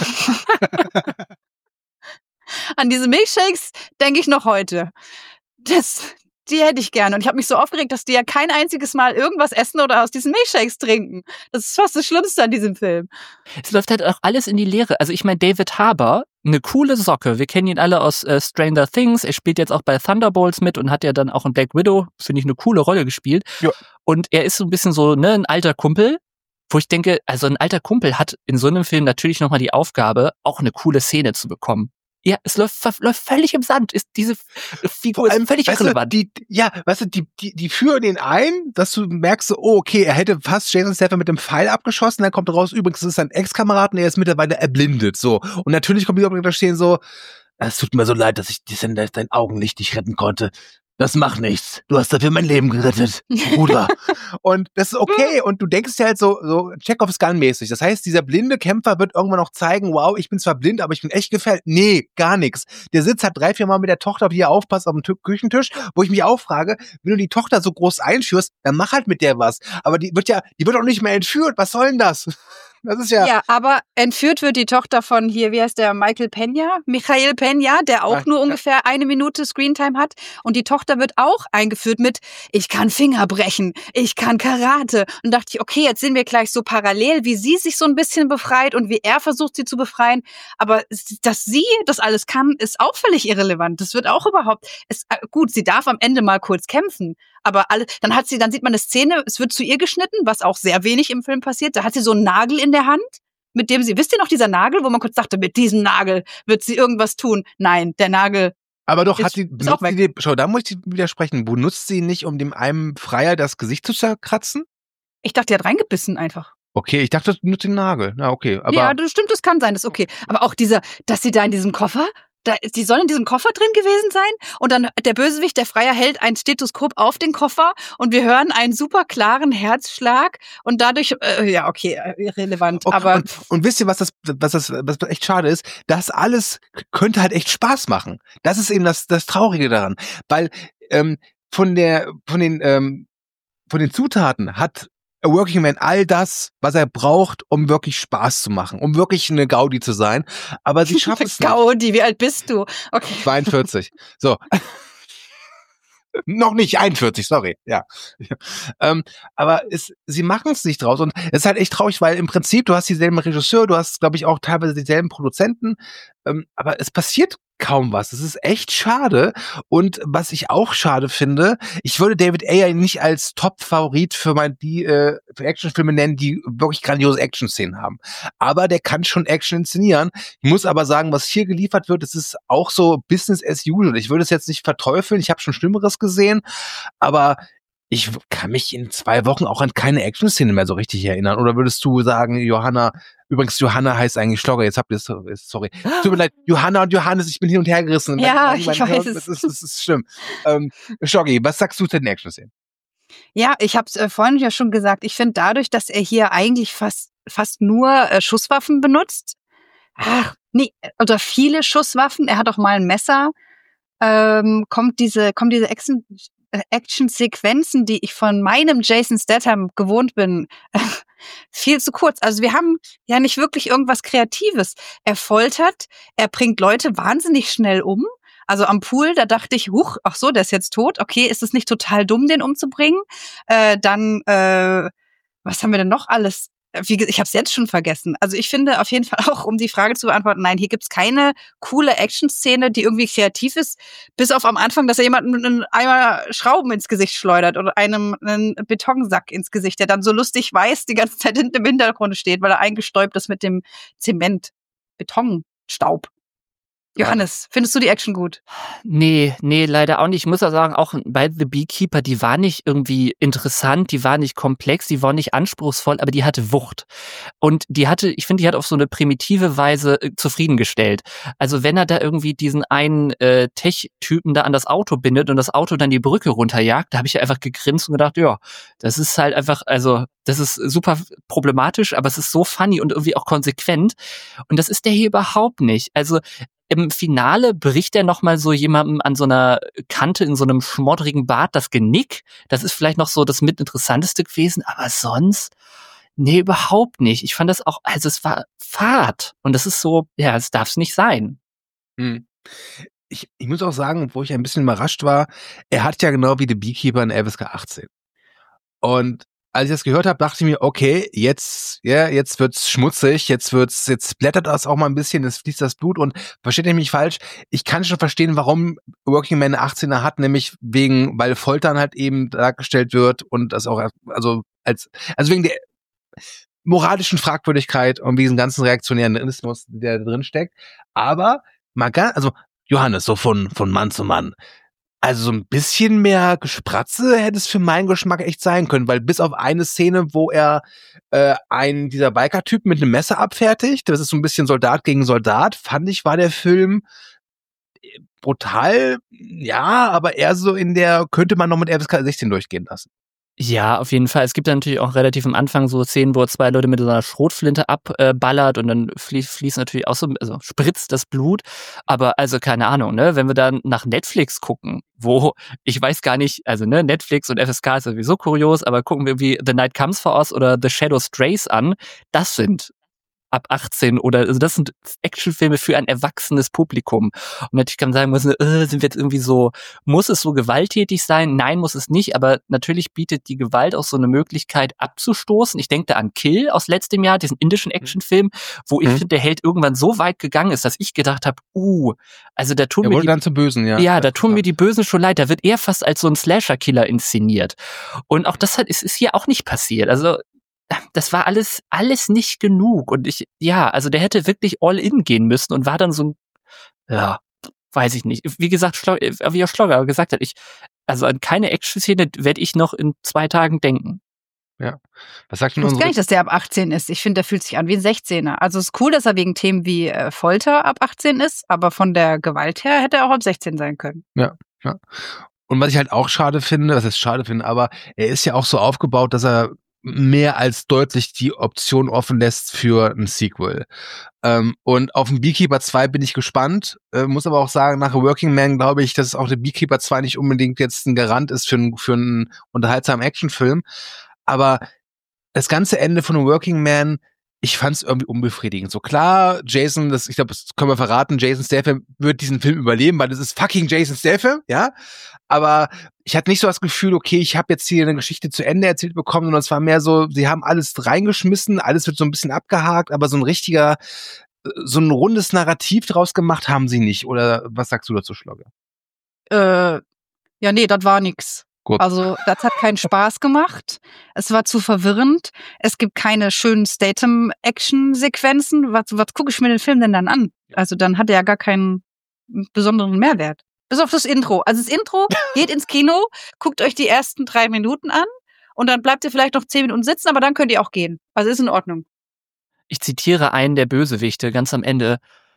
[SPEAKER 3] an diese Milkshakes denke ich noch heute. Das, die hätte ich gerne. Und ich habe mich so aufgeregt, dass die ja kein einziges Mal irgendwas essen oder aus diesen Milkshakes trinken. Das ist fast das Schlimmste an diesem Film.
[SPEAKER 4] Es läuft halt auch alles in die Leere. Also ich meine, David Harbour, eine coole Socke. Wir kennen ihn alle aus äh, Stranger Things. Er spielt jetzt auch bei Thunderbolts mit und hat ja dann auch in Black Widow, finde ich, eine coole Rolle gespielt. Ja. Und er ist so ein bisschen so, ne, ein alter Kumpel, wo ich denke, also ein alter Kumpel hat in so einem Film natürlich nochmal die Aufgabe, auch eine coole Szene zu bekommen. Ja, es läuft, läuft völlig im Sand. Ist diese Figur ist völlig
[SPEAKER 2] weißt
[SPEAKER 4] irrelevant.
[SPEAKER 2] Du, die, ja, weißt du, die, die, die führen ihn ein, dass du merkst, so, oh, okay, er hätte fast Jason Statham mit dem Pfeil abgeschossen, dann kommt raus, übrigens, das ist sein Ex-Kamerad und er ist mittlerweile erblindet, so. Und natürlich kommt die Leute da stehen so, es tut mir so leid, dass ich dein Augenlicht nicht retten konnte. Das macht nichts. Du hast dafür mein Leben gerettet, Bruder. Und das ist okay. Und du denkst ja halt so, so Check-of-Gun-mäßig. Das heißt, dieser blinde Kämpfer wird irgendwann noch zeigen, wow, ich bin zwar blind, aber ich bin echt gefällt. Nee, gar nichts. Der sitzt halt drei, vier Mal mit der Tochter, die er aufpasst, auf dem Küchentisch, wo ich mich auch frage, wenn du die Tochter so groß einführst, dann mach halt mit der was. Aber die wird ja, die wird auch nicht mehr entführt. Was soll denn das? Das ist ja.
[SPEAKER 3] Ja, aber entführt wird die Tochter von hier, wie heißt der, Michael Peña? Michael Peña, der auch
[SPEAKER 2] Ach,
[SPEAKER 3] nur
[SPEAKER 2] ja.
[SPEAKER 3] ungefähr eine Minute Screentime hat. Und die Tochter wird auch eingeführt mit, ich kann Finger brechen, ich kann Karate. Und dachte ich, okay, jetzt sehen wir gleich so parallel, wie sie sich so ein bisschen befreit und wie er versucht, sie zu befreien. Aber dass sie das alles kann, ist auch völlig irrelevant. Das wird auch überhaupt, ist, gut, sie darf am Ende mal kurz kämpfen. Aber alle, dann hat sie, dann sieht man eine Szene, es wird zu ihr geschnitten, was auch sehr wenig im Film passiert. Da hat sie so einen Nagel in der Hand, mit dem sie, wisst ihr noch, dieser Nagel, wo man kurz dachte, mit diesem Nagel wird sie irgendwas tun. Nein, der Nagel.
[SPEAKER 2] Aber doch,
[SPEAKER 3] ist,
[SPEAKER 2] hat sie, benutzt sie die, schau, da muss ich widersprechen, benutzt sie nicht, um dem einen Freier das Gesicht zu zerkratzen?
[SPEAKER 3] Ich dachte, die hat reingebissen einfach.
[SPEAKER 2] Okay, ich dachte, das benutzt den Nagel. Na, okay. Aber
[SPEAKER 3] ja, das stimmt, das kann sein, das ist okay. Aber auch dieser, dass sie da in diesem Koffer, da, die sollen in diesem Koffer drin gewesen sein und dann der Bösewicht, der Freier, hält ein Stethoskop auf den Koffer und wir hören einen super klaren Herzschlag und dadurch, äh, ja, okay, irrelevant.
[SPEAKER 2] Okay,
[SPEAKER 3] aber
[SPEAKER 2] und, und wisst ihr, was das, was das, was echt schade ist? Das alles könnte halt echt Spaß machen. Das ist eben das, das Traurige daran, weil ähm, von der, von den, ähm, von den Zutaten hat A Working Man all das, was er braucht, um wirklich Spaß zu machen, um wirklich eine Gaudi zu sein. Aber sie schafft es nicht.
[SPEAKER 3] Gaudi, wie alt bist du? Okay.
[SPEAKER 2] zweiundvierzig. So. Noch nicht einundvierzig, sorry. Ja. ähm, aber es, sie machen es nicht draus. Und es ist halt echt traurig, weil im Prinzip, du hast dieselben Regisseur, du hast, glaube ich, auch teilweise dieselben Produzenten. Ähm, aber es passiert kaum was. Das ist echt schade. Und was ich auch schade finde, ich würde David Ayer nicht als Top-Favorit für mein, die äh, für Actionfilme nennen, die wirklich grandiose Action-Szenen haben. Aber der kann schon Action inszenieren. Ich muss aber sagen, was hier geliefert wird, das ist auch so Business as usual. Ich würde es jetzt nicht verteufeln. Ich habe schon Schlimmeres gesehen. Aber ich kann mich in zwei Wochen auch an keine Action-Szene mehr so richtig erinnern. Oder würdest du sagen, Johanna, übrigens, Johanna heißt eigentlich Schlogger, jetzt habt ihr es, sorry. Tut mir leid, Johanna und Johannes, ich bin hin und her gerissen.
[SPEAKER 3] Ja,
[SPEAKER 2] mein,
[SPEAKER 3] ich
[SPEAKER 2] mein,
[SPEAKER 3] weiß
[SPEAKER 2] das
[SPEAKER 3] es.
[SPEAKER 2] ist, das ist schlimm. Ähm, Schloggi, was sagst du zu den Action-Szenen?
[SPEAKER 3] Ja, ich habe es äh, vorhin ja schon gesagt, ich finde dadurch, dass er hier eigentlich fast, fast nur äh, Schusswaffen benutzt, ach, nee, oder viele Schusswaffen, er hat auch mal ein Messer, ähm, kommt diese, kommen diese Action, Action-Sequenzen, die ich von meinem Jason Statham gewohnt bin, viel zu kurz. Also wir haben ja nicht wirklich irgendwas Kreatives. Er foltert, er bringt Leute wahnsinnig schnell um. Also am Pool, da dachte ich, huch, ach so, der ist jetzt tot. Okay, ist es nicht total dumm, den umzubringen? Äh, dann, äh, was haben wir denn noch alles? Wie, ich habe es jetzt schon vergessen. Also ich finde auf jeden Fall auch, um die Frage zu beantworten, nein, hier gibt's keine coole Action-Szene, die irgendwie kreativ ist, bis auf am Anfang, dass er jemanden mit einem Eimer Schrauben ins Gesicht schleudert oder einem einen Betonsack ins Gesicht, der dann so lustig weiß, die ganze Zeit hinten im Hintergrund steht, weil er eingestäubt ist mit dem Zement, Betonstaub. Johannes, findest du die Action gut?
[SPEAKER 4] Nee, nee, leider auch nicht. Ich muss ja sagen, auch bei The Beekeeper, die war nicht irgendwie interessant, die war nicht komplex, die war nicht anspruchsvoll, aber die hatte Wucht. Und die hatte, ich finde, die hat auf so eine primitive Weise äh, zufriedengestellt. Also wenn er da irgendwie diesen einen äh, Tech-Typen da an das Auto bindet und das Auto dann die Brücke runterjagt, da habe ich ja einfach gegrinst und gedacht, ja, das ist halt einfach, also das ist super problematisch, aber es ist so funny und irgendwie auch konsequent. Und das ist der hier überhaupt nicht. Also im Finale bricht er noch mal so jemandem an so einer Kante in so einem schmoddrigen Bart das Genick. Das ist vielleicht noch so das mitinteressanteste gewesen, aber sonst, nee, überhaupt nicht. Ich fand das auch, also es war Fahrt. Und das ist so, ja, es darf es nicht sein.
[SPEAKER 2] Hm. Ich, ich muss auch sagen, wo ich ein bisschen überrascht war, er hat ja genau wie The Beekeeper eine F S K achtzehn. Und als ich das gehört habe, dachte ich mir, okay, jetzt, ja, jetzt wird's schmutzig, jetzt wird's, jetzt blättert das auch mal ein bisschen, es fließt das Blut und versteht ihr mich falsch? Ich kann schon verstehen, warum Working Man eine achtzehner hat, nämlich wegen, weil Foltern halt eben dargestellt wird und das auch, also als, also wegen der moralischen Fragwürdigkeit und diesen ganzen reaktionären Realismus, der da drin steckt. Aber mal gar, also Johannes, so von von Mann zu Mann. Also so ein bisschen mehr Gespratze hätte es für meinen Geschmack echt sein können, weil bis auf eine Szene, wo er äh, einen dieser Biker-Typen mit einem Messer abfertigt, das ist so ein bisschen Soldat gegen Soldat, fand ich, war der Film brutal, ja, aber eher so in der, könnte man noch mit F S K sechzehn durchgehen lassen.
[SPEAKER 4] Ja, auf jeden Fall. Es gibt dann natürlich auch relativ am Anfang so Szenen, wo er zwei Leute mit so einer Schrotflinte abballert und dann fließt, fließt natürlich auch so, also spritzt das Blut. Aber also keine Ahnung, ne, wenn wir dann nach Netflix gucken, wo ich weiß gar nicht, also ne, Netflix und F S K ist sowieso kurios, aber gucken wir wie The Night Comes for Us oder The Shadow Strays an, das sind ab achtzehn oder, also das sind Actionfilme für ein erwachsenes Publikum. Und natürlich kann man sagen, müssen, äh, sind wir jetzt irgendwie so, muss es so gewalttätig sein? Nein, muss es nicht, aber natürlich bietet die Gewalt auch so eine Möglichkeit abzustoßen. Ich denke da an Kill aus letztem Jahr, diesen indischen Actionfilm, wo ich
[SPEAKER 2] Mhm.
[SPEAKER 4] finde, der Held irgendwann so weit gegangen ist, dass ich gedacht habe, uh, also da tun
[SPEAKER 2] Er
[SPEAKER 4] mir
[SPEAKER 2] wurde
[SPEAKER 4] die,
[SPEAKER 2] dann zum Bösen, ja.
[SPEAKER 4] ja, da tun mir die Bösen schon leid. Da wird er fast als so ein Slasher-Killer inszeniert. Und auch das hat, ist, ist hier auch nicht passiert. Also das war alles, alles nicht genug. Und ich, ja, also der hätte wirklich all in gehen müssen und war dann so ein, ja, weiß ich nicht. Wie gesagt, Schlo- wie auch Schlogger gesagt hat, ich, also an keine Action-Szene werde ich noch in zwei Tagen denken.
[SPEAKER 2] Ja. Was sagt
[SPEAKER 3] Ich
[SPEAKER 2] denn
[SPEAKER 3] wusste gar
[SPEAKER 2] unsere,
[SPEAKER 3] nicht, dass der ab achtzehn ist. Ich finde, der fühlt sich an wie ein sechzehner. Also es ist cool, dass er wegen Themen wie äh, Folter ab achtzehn ist, aber von der Gewalt her hätte er auch ab sechzehn sein können.
[SPEAKER 2] und was ich halt auch schade finde, was heißt schade finde, aber er ist ja auch so aufgebaut, dass er mehr als deutlich die Option offen lässt für ein Sequel. Ähm, und auf den Beekeeper zwei bin ich gespannt, äh, muss aber auch sagen, nach Working Man glaube ich, dass auch der Beekeeper zwei nicht unbedingt jetzt ein Garant ist für, ein, für einen unterhaltsamen Actionfilm. Aber das ganze Ende von Working Man, ich fand es irgendwie unbefriedigend. So klar, Jason, das, ich glaube, das können wir verraten, Jason Statham wird diesen Film überleben, weil das ist fucking Jason Statham, ja. Aber ich hatte nicht so das Gefühl, okay, ich habe jetzt hier eine Geschichte zu Ende erzählt bekommen, sondern es war mehr so, sie haben alles reingeschmissen, alles wird so ein bisschen abgehakt, aber so ein richtiger, so ein rundes Narrativ draus gemacht haben sie nicht. Oder was sagst du dazu, Schlogge?
[SPEAKER 3] Äh, ja, nee, das war nix.
[SPEAKER 2] Gut.
[SPEAKER 3] Also, das hat keinen Spaß gemacht. Es war zu verwirrend. Es gibt keine schönen Statham-Action-Sequenzen. Was, was gucke ich mir den Film denn dann an? Also, dann hat er ja gar keinen besonderen Mehrwert. Bis auf das Intro. Also, das Intro geht ins Kino, guckt euch die ersten drei Minuten an und dann bleibt ihr vielleicht noch zehn Minuten sitzen, aber dann könnt ihr auch gehen. Also, ist in Ordnung.
[SPEAKER 4] Ich zitiere einen der Bösewichte ganz am Ende.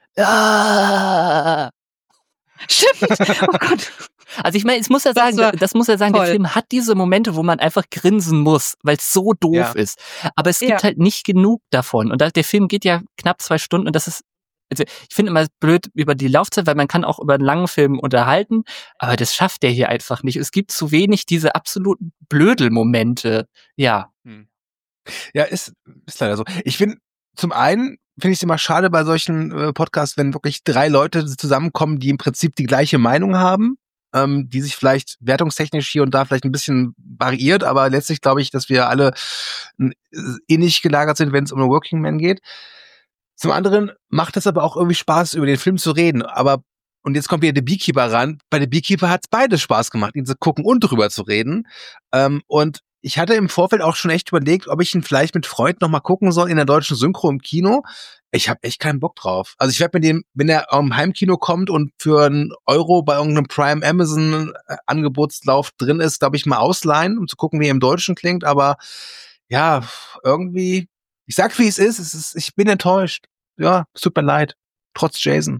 [SPEAKER 4] Ah!
[SPEAKER 3] Stimmt. Oh Gott.
[SPEAKER 4] Also ich meine, es muss ja
[SPEAKER 3] Das
[SPEAKER 4] sagen,
[SPEAKER 3] war
[SPEAKER 4] das muss ja sagen, der
[SPEAKER 3] toll.
[SPEAKER 4] Film hat diese Momente, wo man einfach grinsen muss, weil es so doof
[SPEAKER 2] Ja.
[SPEAKER 4] ist. Aber es gibt
[SPEAKER 3] Ja.
[SPEAKER 4] halt nicht genug davon. Und da, der Film geht ja knapp zwei Stunden und das ist, also ich finde immer blöd über die Laufzeit, weil man kann auch über einen langen Film unterhalten, aber das schafft der hier einfach nicht. Es gibt zu wenig diese absoluten Blödelmomente. Ja.
[SPEAKER 2] Ja, ist, ist leider so. Ich finde, zum einen finde ich es immer schade bei solchen äh, Podcasts, wenn wirklich drei Leute zusammenkommen, die im Prinzip die gleiche Meinung haben, ähm, die sich vielleicht wertungstechnisch hier und da vielleicht ein bisschen variiert, aber letztlich glaube ich, dass wir alle äh, ähnlich gelagert sind, wenn es um den Working Man geht. Zum anderen macht es aber auch irgendwie Spaß, über den Film zu reden, aber und jetzt kommt wieder der Beekeeper ran. Bei der Beekeeper hat es beides Spaß gemacht, ihn zu gucken und drüber zu reden. Ähm, und ich hatte im Vorfeld auch schon echt überlegt, ob ich ihn vielleicht mit Freunden noch mal gucken soll in der deutschen Synchro im Kino. Ich habe echt keinen Bock drauf. Also ich werde mit dem, wenn er am Heimkino kommt und für einen Euro bei irgendeinem Prime Amazon Angebotslauf drin ist, glaube ich, mal ausleihen, um zu gucken, wie er im Deutschen klingt. Aber ja, irgendwie, ich sag, wie es ist, es ist, ich bin enttäuscht. Ja, es tut mir leid. Trotz Jason.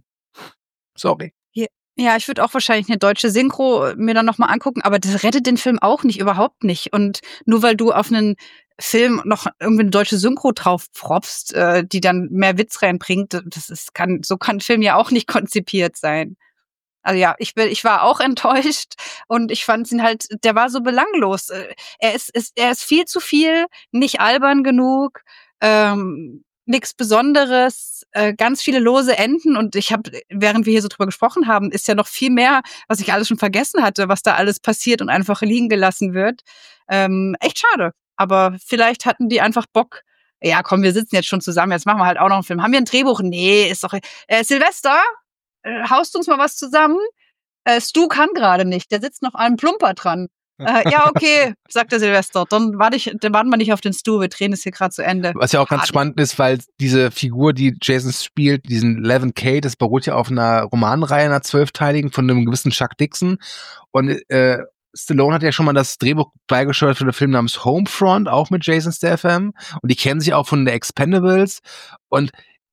[SPEAKER 2] Sorry.
[SPEAKER 3] Ja, ich würde auch wahrscheinlich eine deutsche Synchro mir dann nochmal angucken, aber das rettet den Film auch nicht, überhaupt nicht. Und nur weil du auf einen Film noch irgendwie eine deutsche Synchro drauf propfst, äh, die dann mehr Witz reinbringt, das ist, kann, so kann ein Film ja auch nicht konzipiert sein. Also ja, ich bin, ich war auch enttäuscht und ich fand ihn halt, der war so belanglos. Er ist, ist, er ist viel zu viel, nicht albern genug, ähm, nichts Besonderes, äh, ganz viele lose Enden und ich habe, während wir hier so drüber gesprochen haben, ist ja noch viel mehr, was ich alles schon vergessen hatte, was da alles passiert und einfach liegen gelassen wird. Ähm, echt schade. Aber vielleicht hatten die einfach Bock, ja komm, wir sitzen jetzt schon zusammen, jetzt machen wir halt auch noch einen Film. Haben wir ein Drehbuch? Nee, ist doch, äh, Silvester, äh, haust uns mal was zusammen? Äh, Stu kann gerade nicht, der sitzt noch an einem Plumper dran. Äh, ja, okay, sagt der Silvester. Dann warte ich, dann warten wir nicht auf den Stu. Wir drehen es hier gerade zu Ende.
[SPEAKER 2] Was ja auch ganz
[SPEAKER 3] Ah,
[SPEAKER 2] spannend ist, weil diese Figur, die Jason spielt, diesen Eleven K, das beruht ja auf einer Romanreihe, einer zwölfteiligen von einem gewissen Chuck Dixon. Und äh, Stallone hat ja schon mal das Drehbuch beigesteuert für den Film namens Homefront, auch mit Jason Statham. Und die kennen sich auch von The Expendables. Und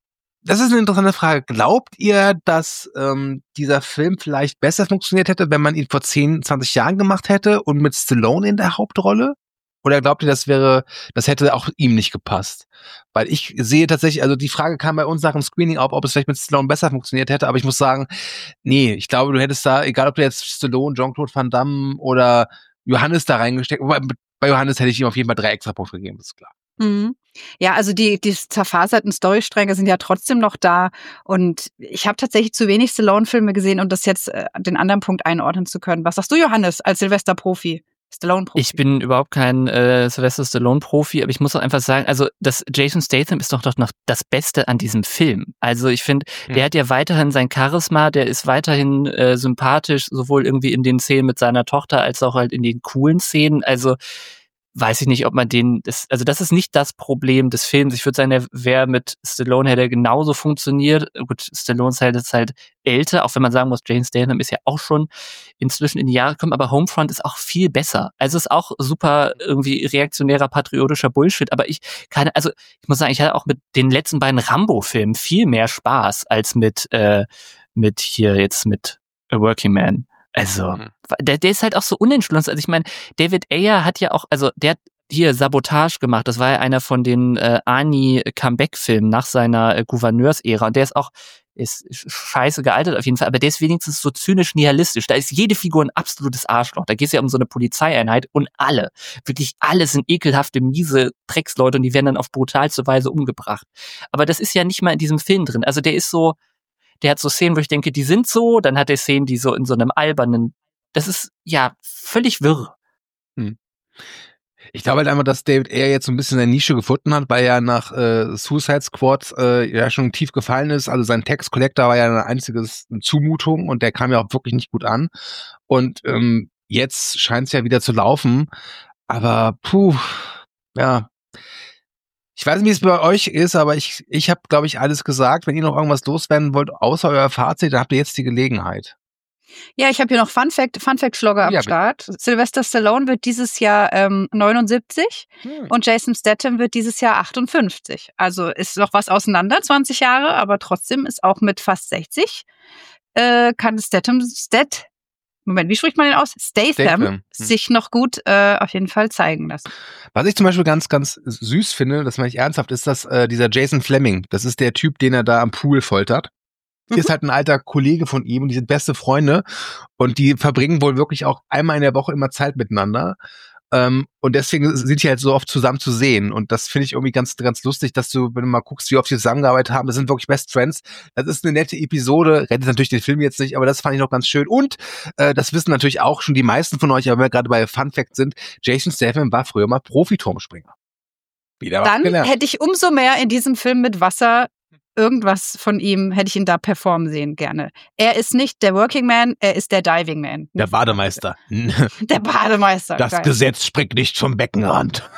[SPEAKER 2] das ist eine interessante Frage. Glaubt ihr, dass ähm, dieser Film vielleicht besser funktioniert hätte, wenn man ihn vor zehn, zwanzig Jahren gemacht hätte und mit Stallone in der Hauptrolle? Oder glaubt ihr, das wäre, das hätte auch ihm nicht gepasst? Weil ich sehe tatsächlich, also die Frage kam bei uns nach dem Screening auf, ob es vielleicht mit Stallone besser funktioniert hätte, aber ich muss sagen, nee, ich glaube, du hättest da, egal ob du jetzt Stallone, Jean-Claude Van Damme oder Johannes da reingesteckt, wobei bei Johannes hätte ich ihm auf jeden Fall drei extra Punkte gegeben, das ist klar.
[SPEAKER 3] Mhm. Ja, also die, die zerfaserten Storystränge sind ja trotzdem noch da und ich habe tatsächlich zu wenig Stallone-Filme gesehen, um das jetzt äh, den anderen Punkt einordnen zu können. Was sagst du, Johannes, als Sylvester-Profi? Stallone-Profi.
[SPEAKER 4] Ich bin überhaupt kein äh, Sylvester Stallone-Profi, aber ich muss auch einfach sagen, also das Jason Statham ist doch doch noch das Beste an diesem Film. Also ich finde, mhm. der hat ja weiterhin sein Charisma, der ist weiterhin äh, sympathisch, sowohl irgendwie in den Szenen mit seiner Tochter als auch halt in den coolen Szenen. Also weiß ich nicht, ob man den, das, also das ist nicht das Problem des Films. Ich würde sagen, der wäre mit Stallone hätte er genauso funktioniert. Gut, Stallone ist halt jetzt halt älter, auch wenn man sagen muss, Jason Statham ist ja auch schon inzwischen in die Jahre gekommen, aber Homefront ist auch viel besser. Also ist auch super irgendwie reaktionärer, patriotischer Bullshit, aber ich kann, also ich muss sagen, ich hatte auch mit den letzten beiden Rambo-Filmen viel mehr Spaß als mit, äh, mit hier jetzt mit A Working Man. Also, mhm. der, der ist halt auch so unentschlossen. Also ich meine, David Ayer hat ja auch, also der hat hier Sabotage gemacht. Das war ja einer von den äh, Arnie-Comeback-Filmen nach seiner äh, Gouverneursära. Und der ist auch, ist scheiße gealtert auf jeden Fall, aber der ist wenigstens so zynisch nihilistisch. Da ist jede Figur ein absolutes Arschloch. Da geht es ja um so eine Polizeieinheit und alle, wirklich alle sind ekelhafte, miese Drecksleute und die werden dann auf brutalste Weise umgebracht. Aber das ist ja nicht mal in diesem Film drin. Also der ist so, der hat so Szenen, wo ich denke, die sind so, dann hat er Szenen, die so in so einem albernen, das ist ja völlig wirr.
[SPEAKER 2] Hm. Ich glaube halt einfach, dass David Ayer jetzt so ein bisschen seine Nische gefunden hat, weil er nach äh, Suicide Squad äh, ja schon tief gefallen ist. Also sein Tax Collector war ja eine einzige Zumutung und der kam ja auch wirklich nicht gut an. Und ähm, jetzt scheint es ja wieder zu laufen. Aber puh, ja. Ich weiß nicht, wie es bei euch ist, aber ich, ich habe, glaube ich, alles gesagt. Wenn ihr noch irgendwas loswerden wollt, außer euer Fazit, dann habt ihr jetzt die Gelegenheit.
[SPEAKER 3] Ja, ich habe hier noch Fun Fact, Fun Fact Schlogger am
[SPEAKER 2] Ja,
[SPEAKER 3] Start. Sylvester Stallone wird dieses Jahr ähm, neunundsiebzig hm. und Jason Statham wird dieses Jahr achtundfünfzig. Also ist noch was auseinander, zwanzig Jahre, aber trotzdem ist auch mit fast sechzig äh, kann Statham, Stat, Moment, wie spricht man den aus? Statham, Statham. Hm. sich noch gut äh, auf jeden Fall zeigen lassen.
[SPEAKER 2] Was ich zum Beispiel ganz, ganz süß finde, das meine ich ernsthaft, ist, dass äh, dieser Jason Fleming, das ist der Typ, den er da am Pool foltert. Hier mhm. ist halt ein alter Kollege von ihm und die sind beste Freunde und die verbringen wohl wirklich auch einmal in der Woche immer Zeit miteinander. Ähm, und deswegen sind die halt so oft zusammen zu sehen. Und das finde ich irgendwie ganz, ganz lustig, dass du, wenn du mal guckst, wie oft die zusammengearbeitet haben, das sind wirklich Best Friends. Das ist eine nette Episode, rettet natürlich den Film jetzt nicht, aber das fand ich noch ganz schön. Und äh, das wissen natürlich auch schon die meisten von euch, aber wenn wir gerade bei Fun Fact sind, Jason Statham war früher mal Profi-Turmspringer. Wieder was
[SPEAKER 3] Dann
[SPEAKER 2] gelernt.
[SPEAKER 3] hätte ich umso mehr in diesem Film mit Wasser irgendwas von ihm, hätte ich ihn da performen sehen, gerne. Er ist nicht der Working Man, er ist der Diving Man.
[SPEAKER 2] Der Bademeister.
[SPEAKER 3] Der Bademeister.
[SPEAKER 2] Das
[SPEAKER 3] geil.
[SPEAKER 2] Gesetz springt nicht vom Beckenrand.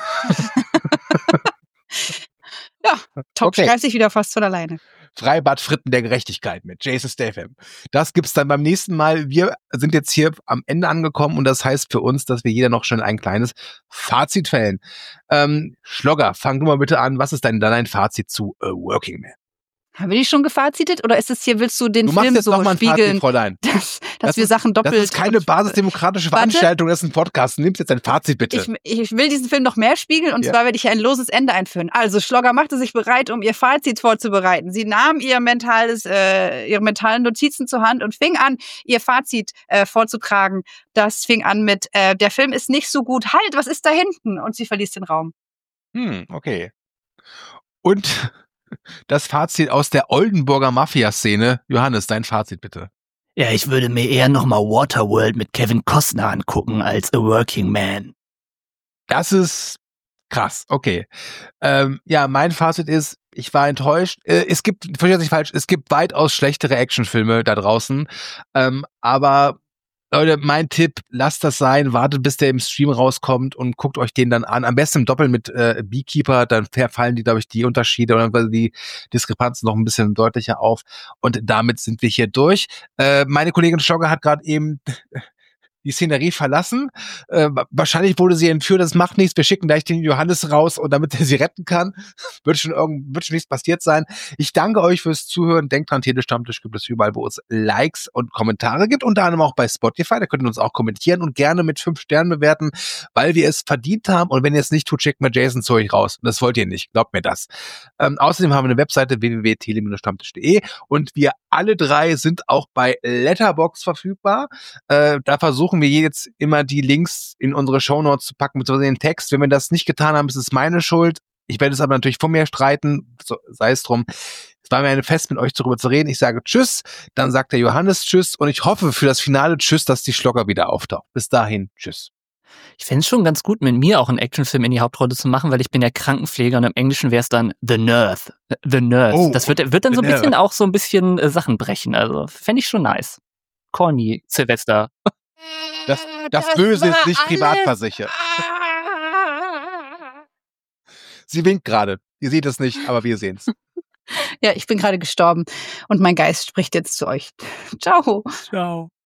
[SPEAKER 3] Ja, top,
[SPEAKER 2] Okay.
[SPEAKER 3] schreibt sich wieder fast von alleine.
[SPEAKER 2] Freibad Fritten der Gerechtigkeit mit Jason Statham. Das gibt's dann beim nächsten Mal. Wir sind jetzt hier am Ende angekommen und das heißt für uns, dass wir jeder noch schon ein kleines Fazit fällen. Ähm, Schlogger, fang du mal bitte an. Was ist denn dann dein Fazit zu A Working Man?
[SPEAKER 3] Haben wir die schon gefazitet oder ist es hier, willst du den
[SPEAKER 2] Du machst
[SPEAKER 3] Film
[SPEAKER 2] jetzt
[SPEAKER 3] so
[SPEAKER 2] noch mal ein
[SPEAKER 3] spiegeln,
[SPEAKER 2] Fazit, Fräulein.
[SPEAKER 3] dass, dass
[SPEAKER 2] Das
[SPEAKER 3] wir
[SPEAKER 2] ist-
[SPEAKER 3] Sachen doppelt...
[SPEAKER 2] Das ist keine basisdemokratische
[SPEAKER 3] Warte.
[SPEAKER 2] Veranstaltung, das ist ein Podcast. Nimmst jetzt ein Fazit bitte.
[SPEAKER 3] Ich, ich will diesen Film noch mehr spiegeln und
[SPEAKER 2] Ja.
[SPEAKER 3] zwar werde ich hier ein loses Ende einführen. Also Schlogger machte sich bereit, um ihr Fazit vorzubereiten. Sie nahm ihr mentales, äh, ihre mentalen Notizen zur Hand und fing an, ihr Fazit äh, vorzutragen. Das fing an mit, äh, der Film ist nicht so gut. Halt, was ist da hinten? Und sie verließ den Raum.
[SPEAKER 2] Hm, okay. Und das Fazit aus der Oldenburger Mafia-Szene. Johannes, dein Fazit bitte.
[SPEAKER 5] Ja, ich würde mir eher nochmal Waterworld mit Kevin Costner angucken als A Working Man.
[SPEAKER 2] Das ist krass, okay. Ähm, ja, mein Fazit ist, ich war enttäuscht. Äh, es gibt, versteht mich falsch, es gibt weitaus schlechtere Actionfilme da draußen. Ähm, aber Leute, mein Tipp, lasst das sein, wartet, bis der im Stream rauskommt und guckt euch den dann an. Am besten im Doppel mit äh, Beekeeper, dann fallen die, glaube ich, die Unterschiede oder die Diskrepanzen noch ein bisschen deutlicher auf. Und damit sind wir hier durch. Äh, meine Kollegin Schlogger hat gerade eben die Szenerie verlassen. Äh, wahrscheinlich wurde sie entführt, das macht nichts. Wir schicken gleich den Johannes raus, und damit er sie retten kann. Wird schon irgend, wird schon nichts passiert sein. Ich danke euch fürs Zuhören. Denkt dran, Telestammtisch gibt es überall, wo es Likes und Kommentare gibt. Unter anderem auch bei Spotify. Da könnt ihr uns auch kommentieren und gerne mit fünf Sternen bewerten, weil wir es verdient haben. Und wenn ihr es nicht tut, schickt mir Jason zu euch raus. Und das wollt ihr nicht. Glaubt mir das. Ähm, außerdem haben wir eine Webseite w w w punkt tele stammtisch punkt de und wir alle drei sind auch bei Letterboxd verfügbar. Äh, da versuchen wir jetzt immer die Links in unsere Shownotes zu packen, beziehungsweise den Text. Wenn wir das nicht getan haben, ist es meine Schuld. Ich werde es aber natürlich von mir streiten, so, sei es drum. Es war mir ein Fest, mit euch darüber zu reden. Ich sage Tschüss, dann sagt der Johannes Tschüss und ich hoffe für das Finale Tschüss, dass die Schlogger wieder auftaucht. Bis dahin, Tschüss.
[SPEAKER 4] Ich fände es schon ganz gut, mit mir auch einen Actionfilm in die Hauptrolle zu machen, weil ich bin ja Krankenpfleger und im Englischen wäre es dann The Nurse. The Nurse.
[SPEAKER 2] Oh,
[SPEAKER 4] das wird, wird dann
[SPEAKER 2] The
[SPEAKER 4] so ein bisschen
[SPEAKER 2] Nurse.
[SPEAKER 4] auch so ein bisschen äh, Sachen brechen. Also fände ich schon nice. Corny, Silvester.
[SPEAKER 2] Das, das Böse ist nicht privat versichert. Sie winkt gerade. Ihr seht es nicht, aber wir sehen es.
[SPEAKER 3] Ja, ich bin gerade gestorben und mein Geist spricht jetzt zu euch. Ciao.
[SPEAKER 4] Ciao.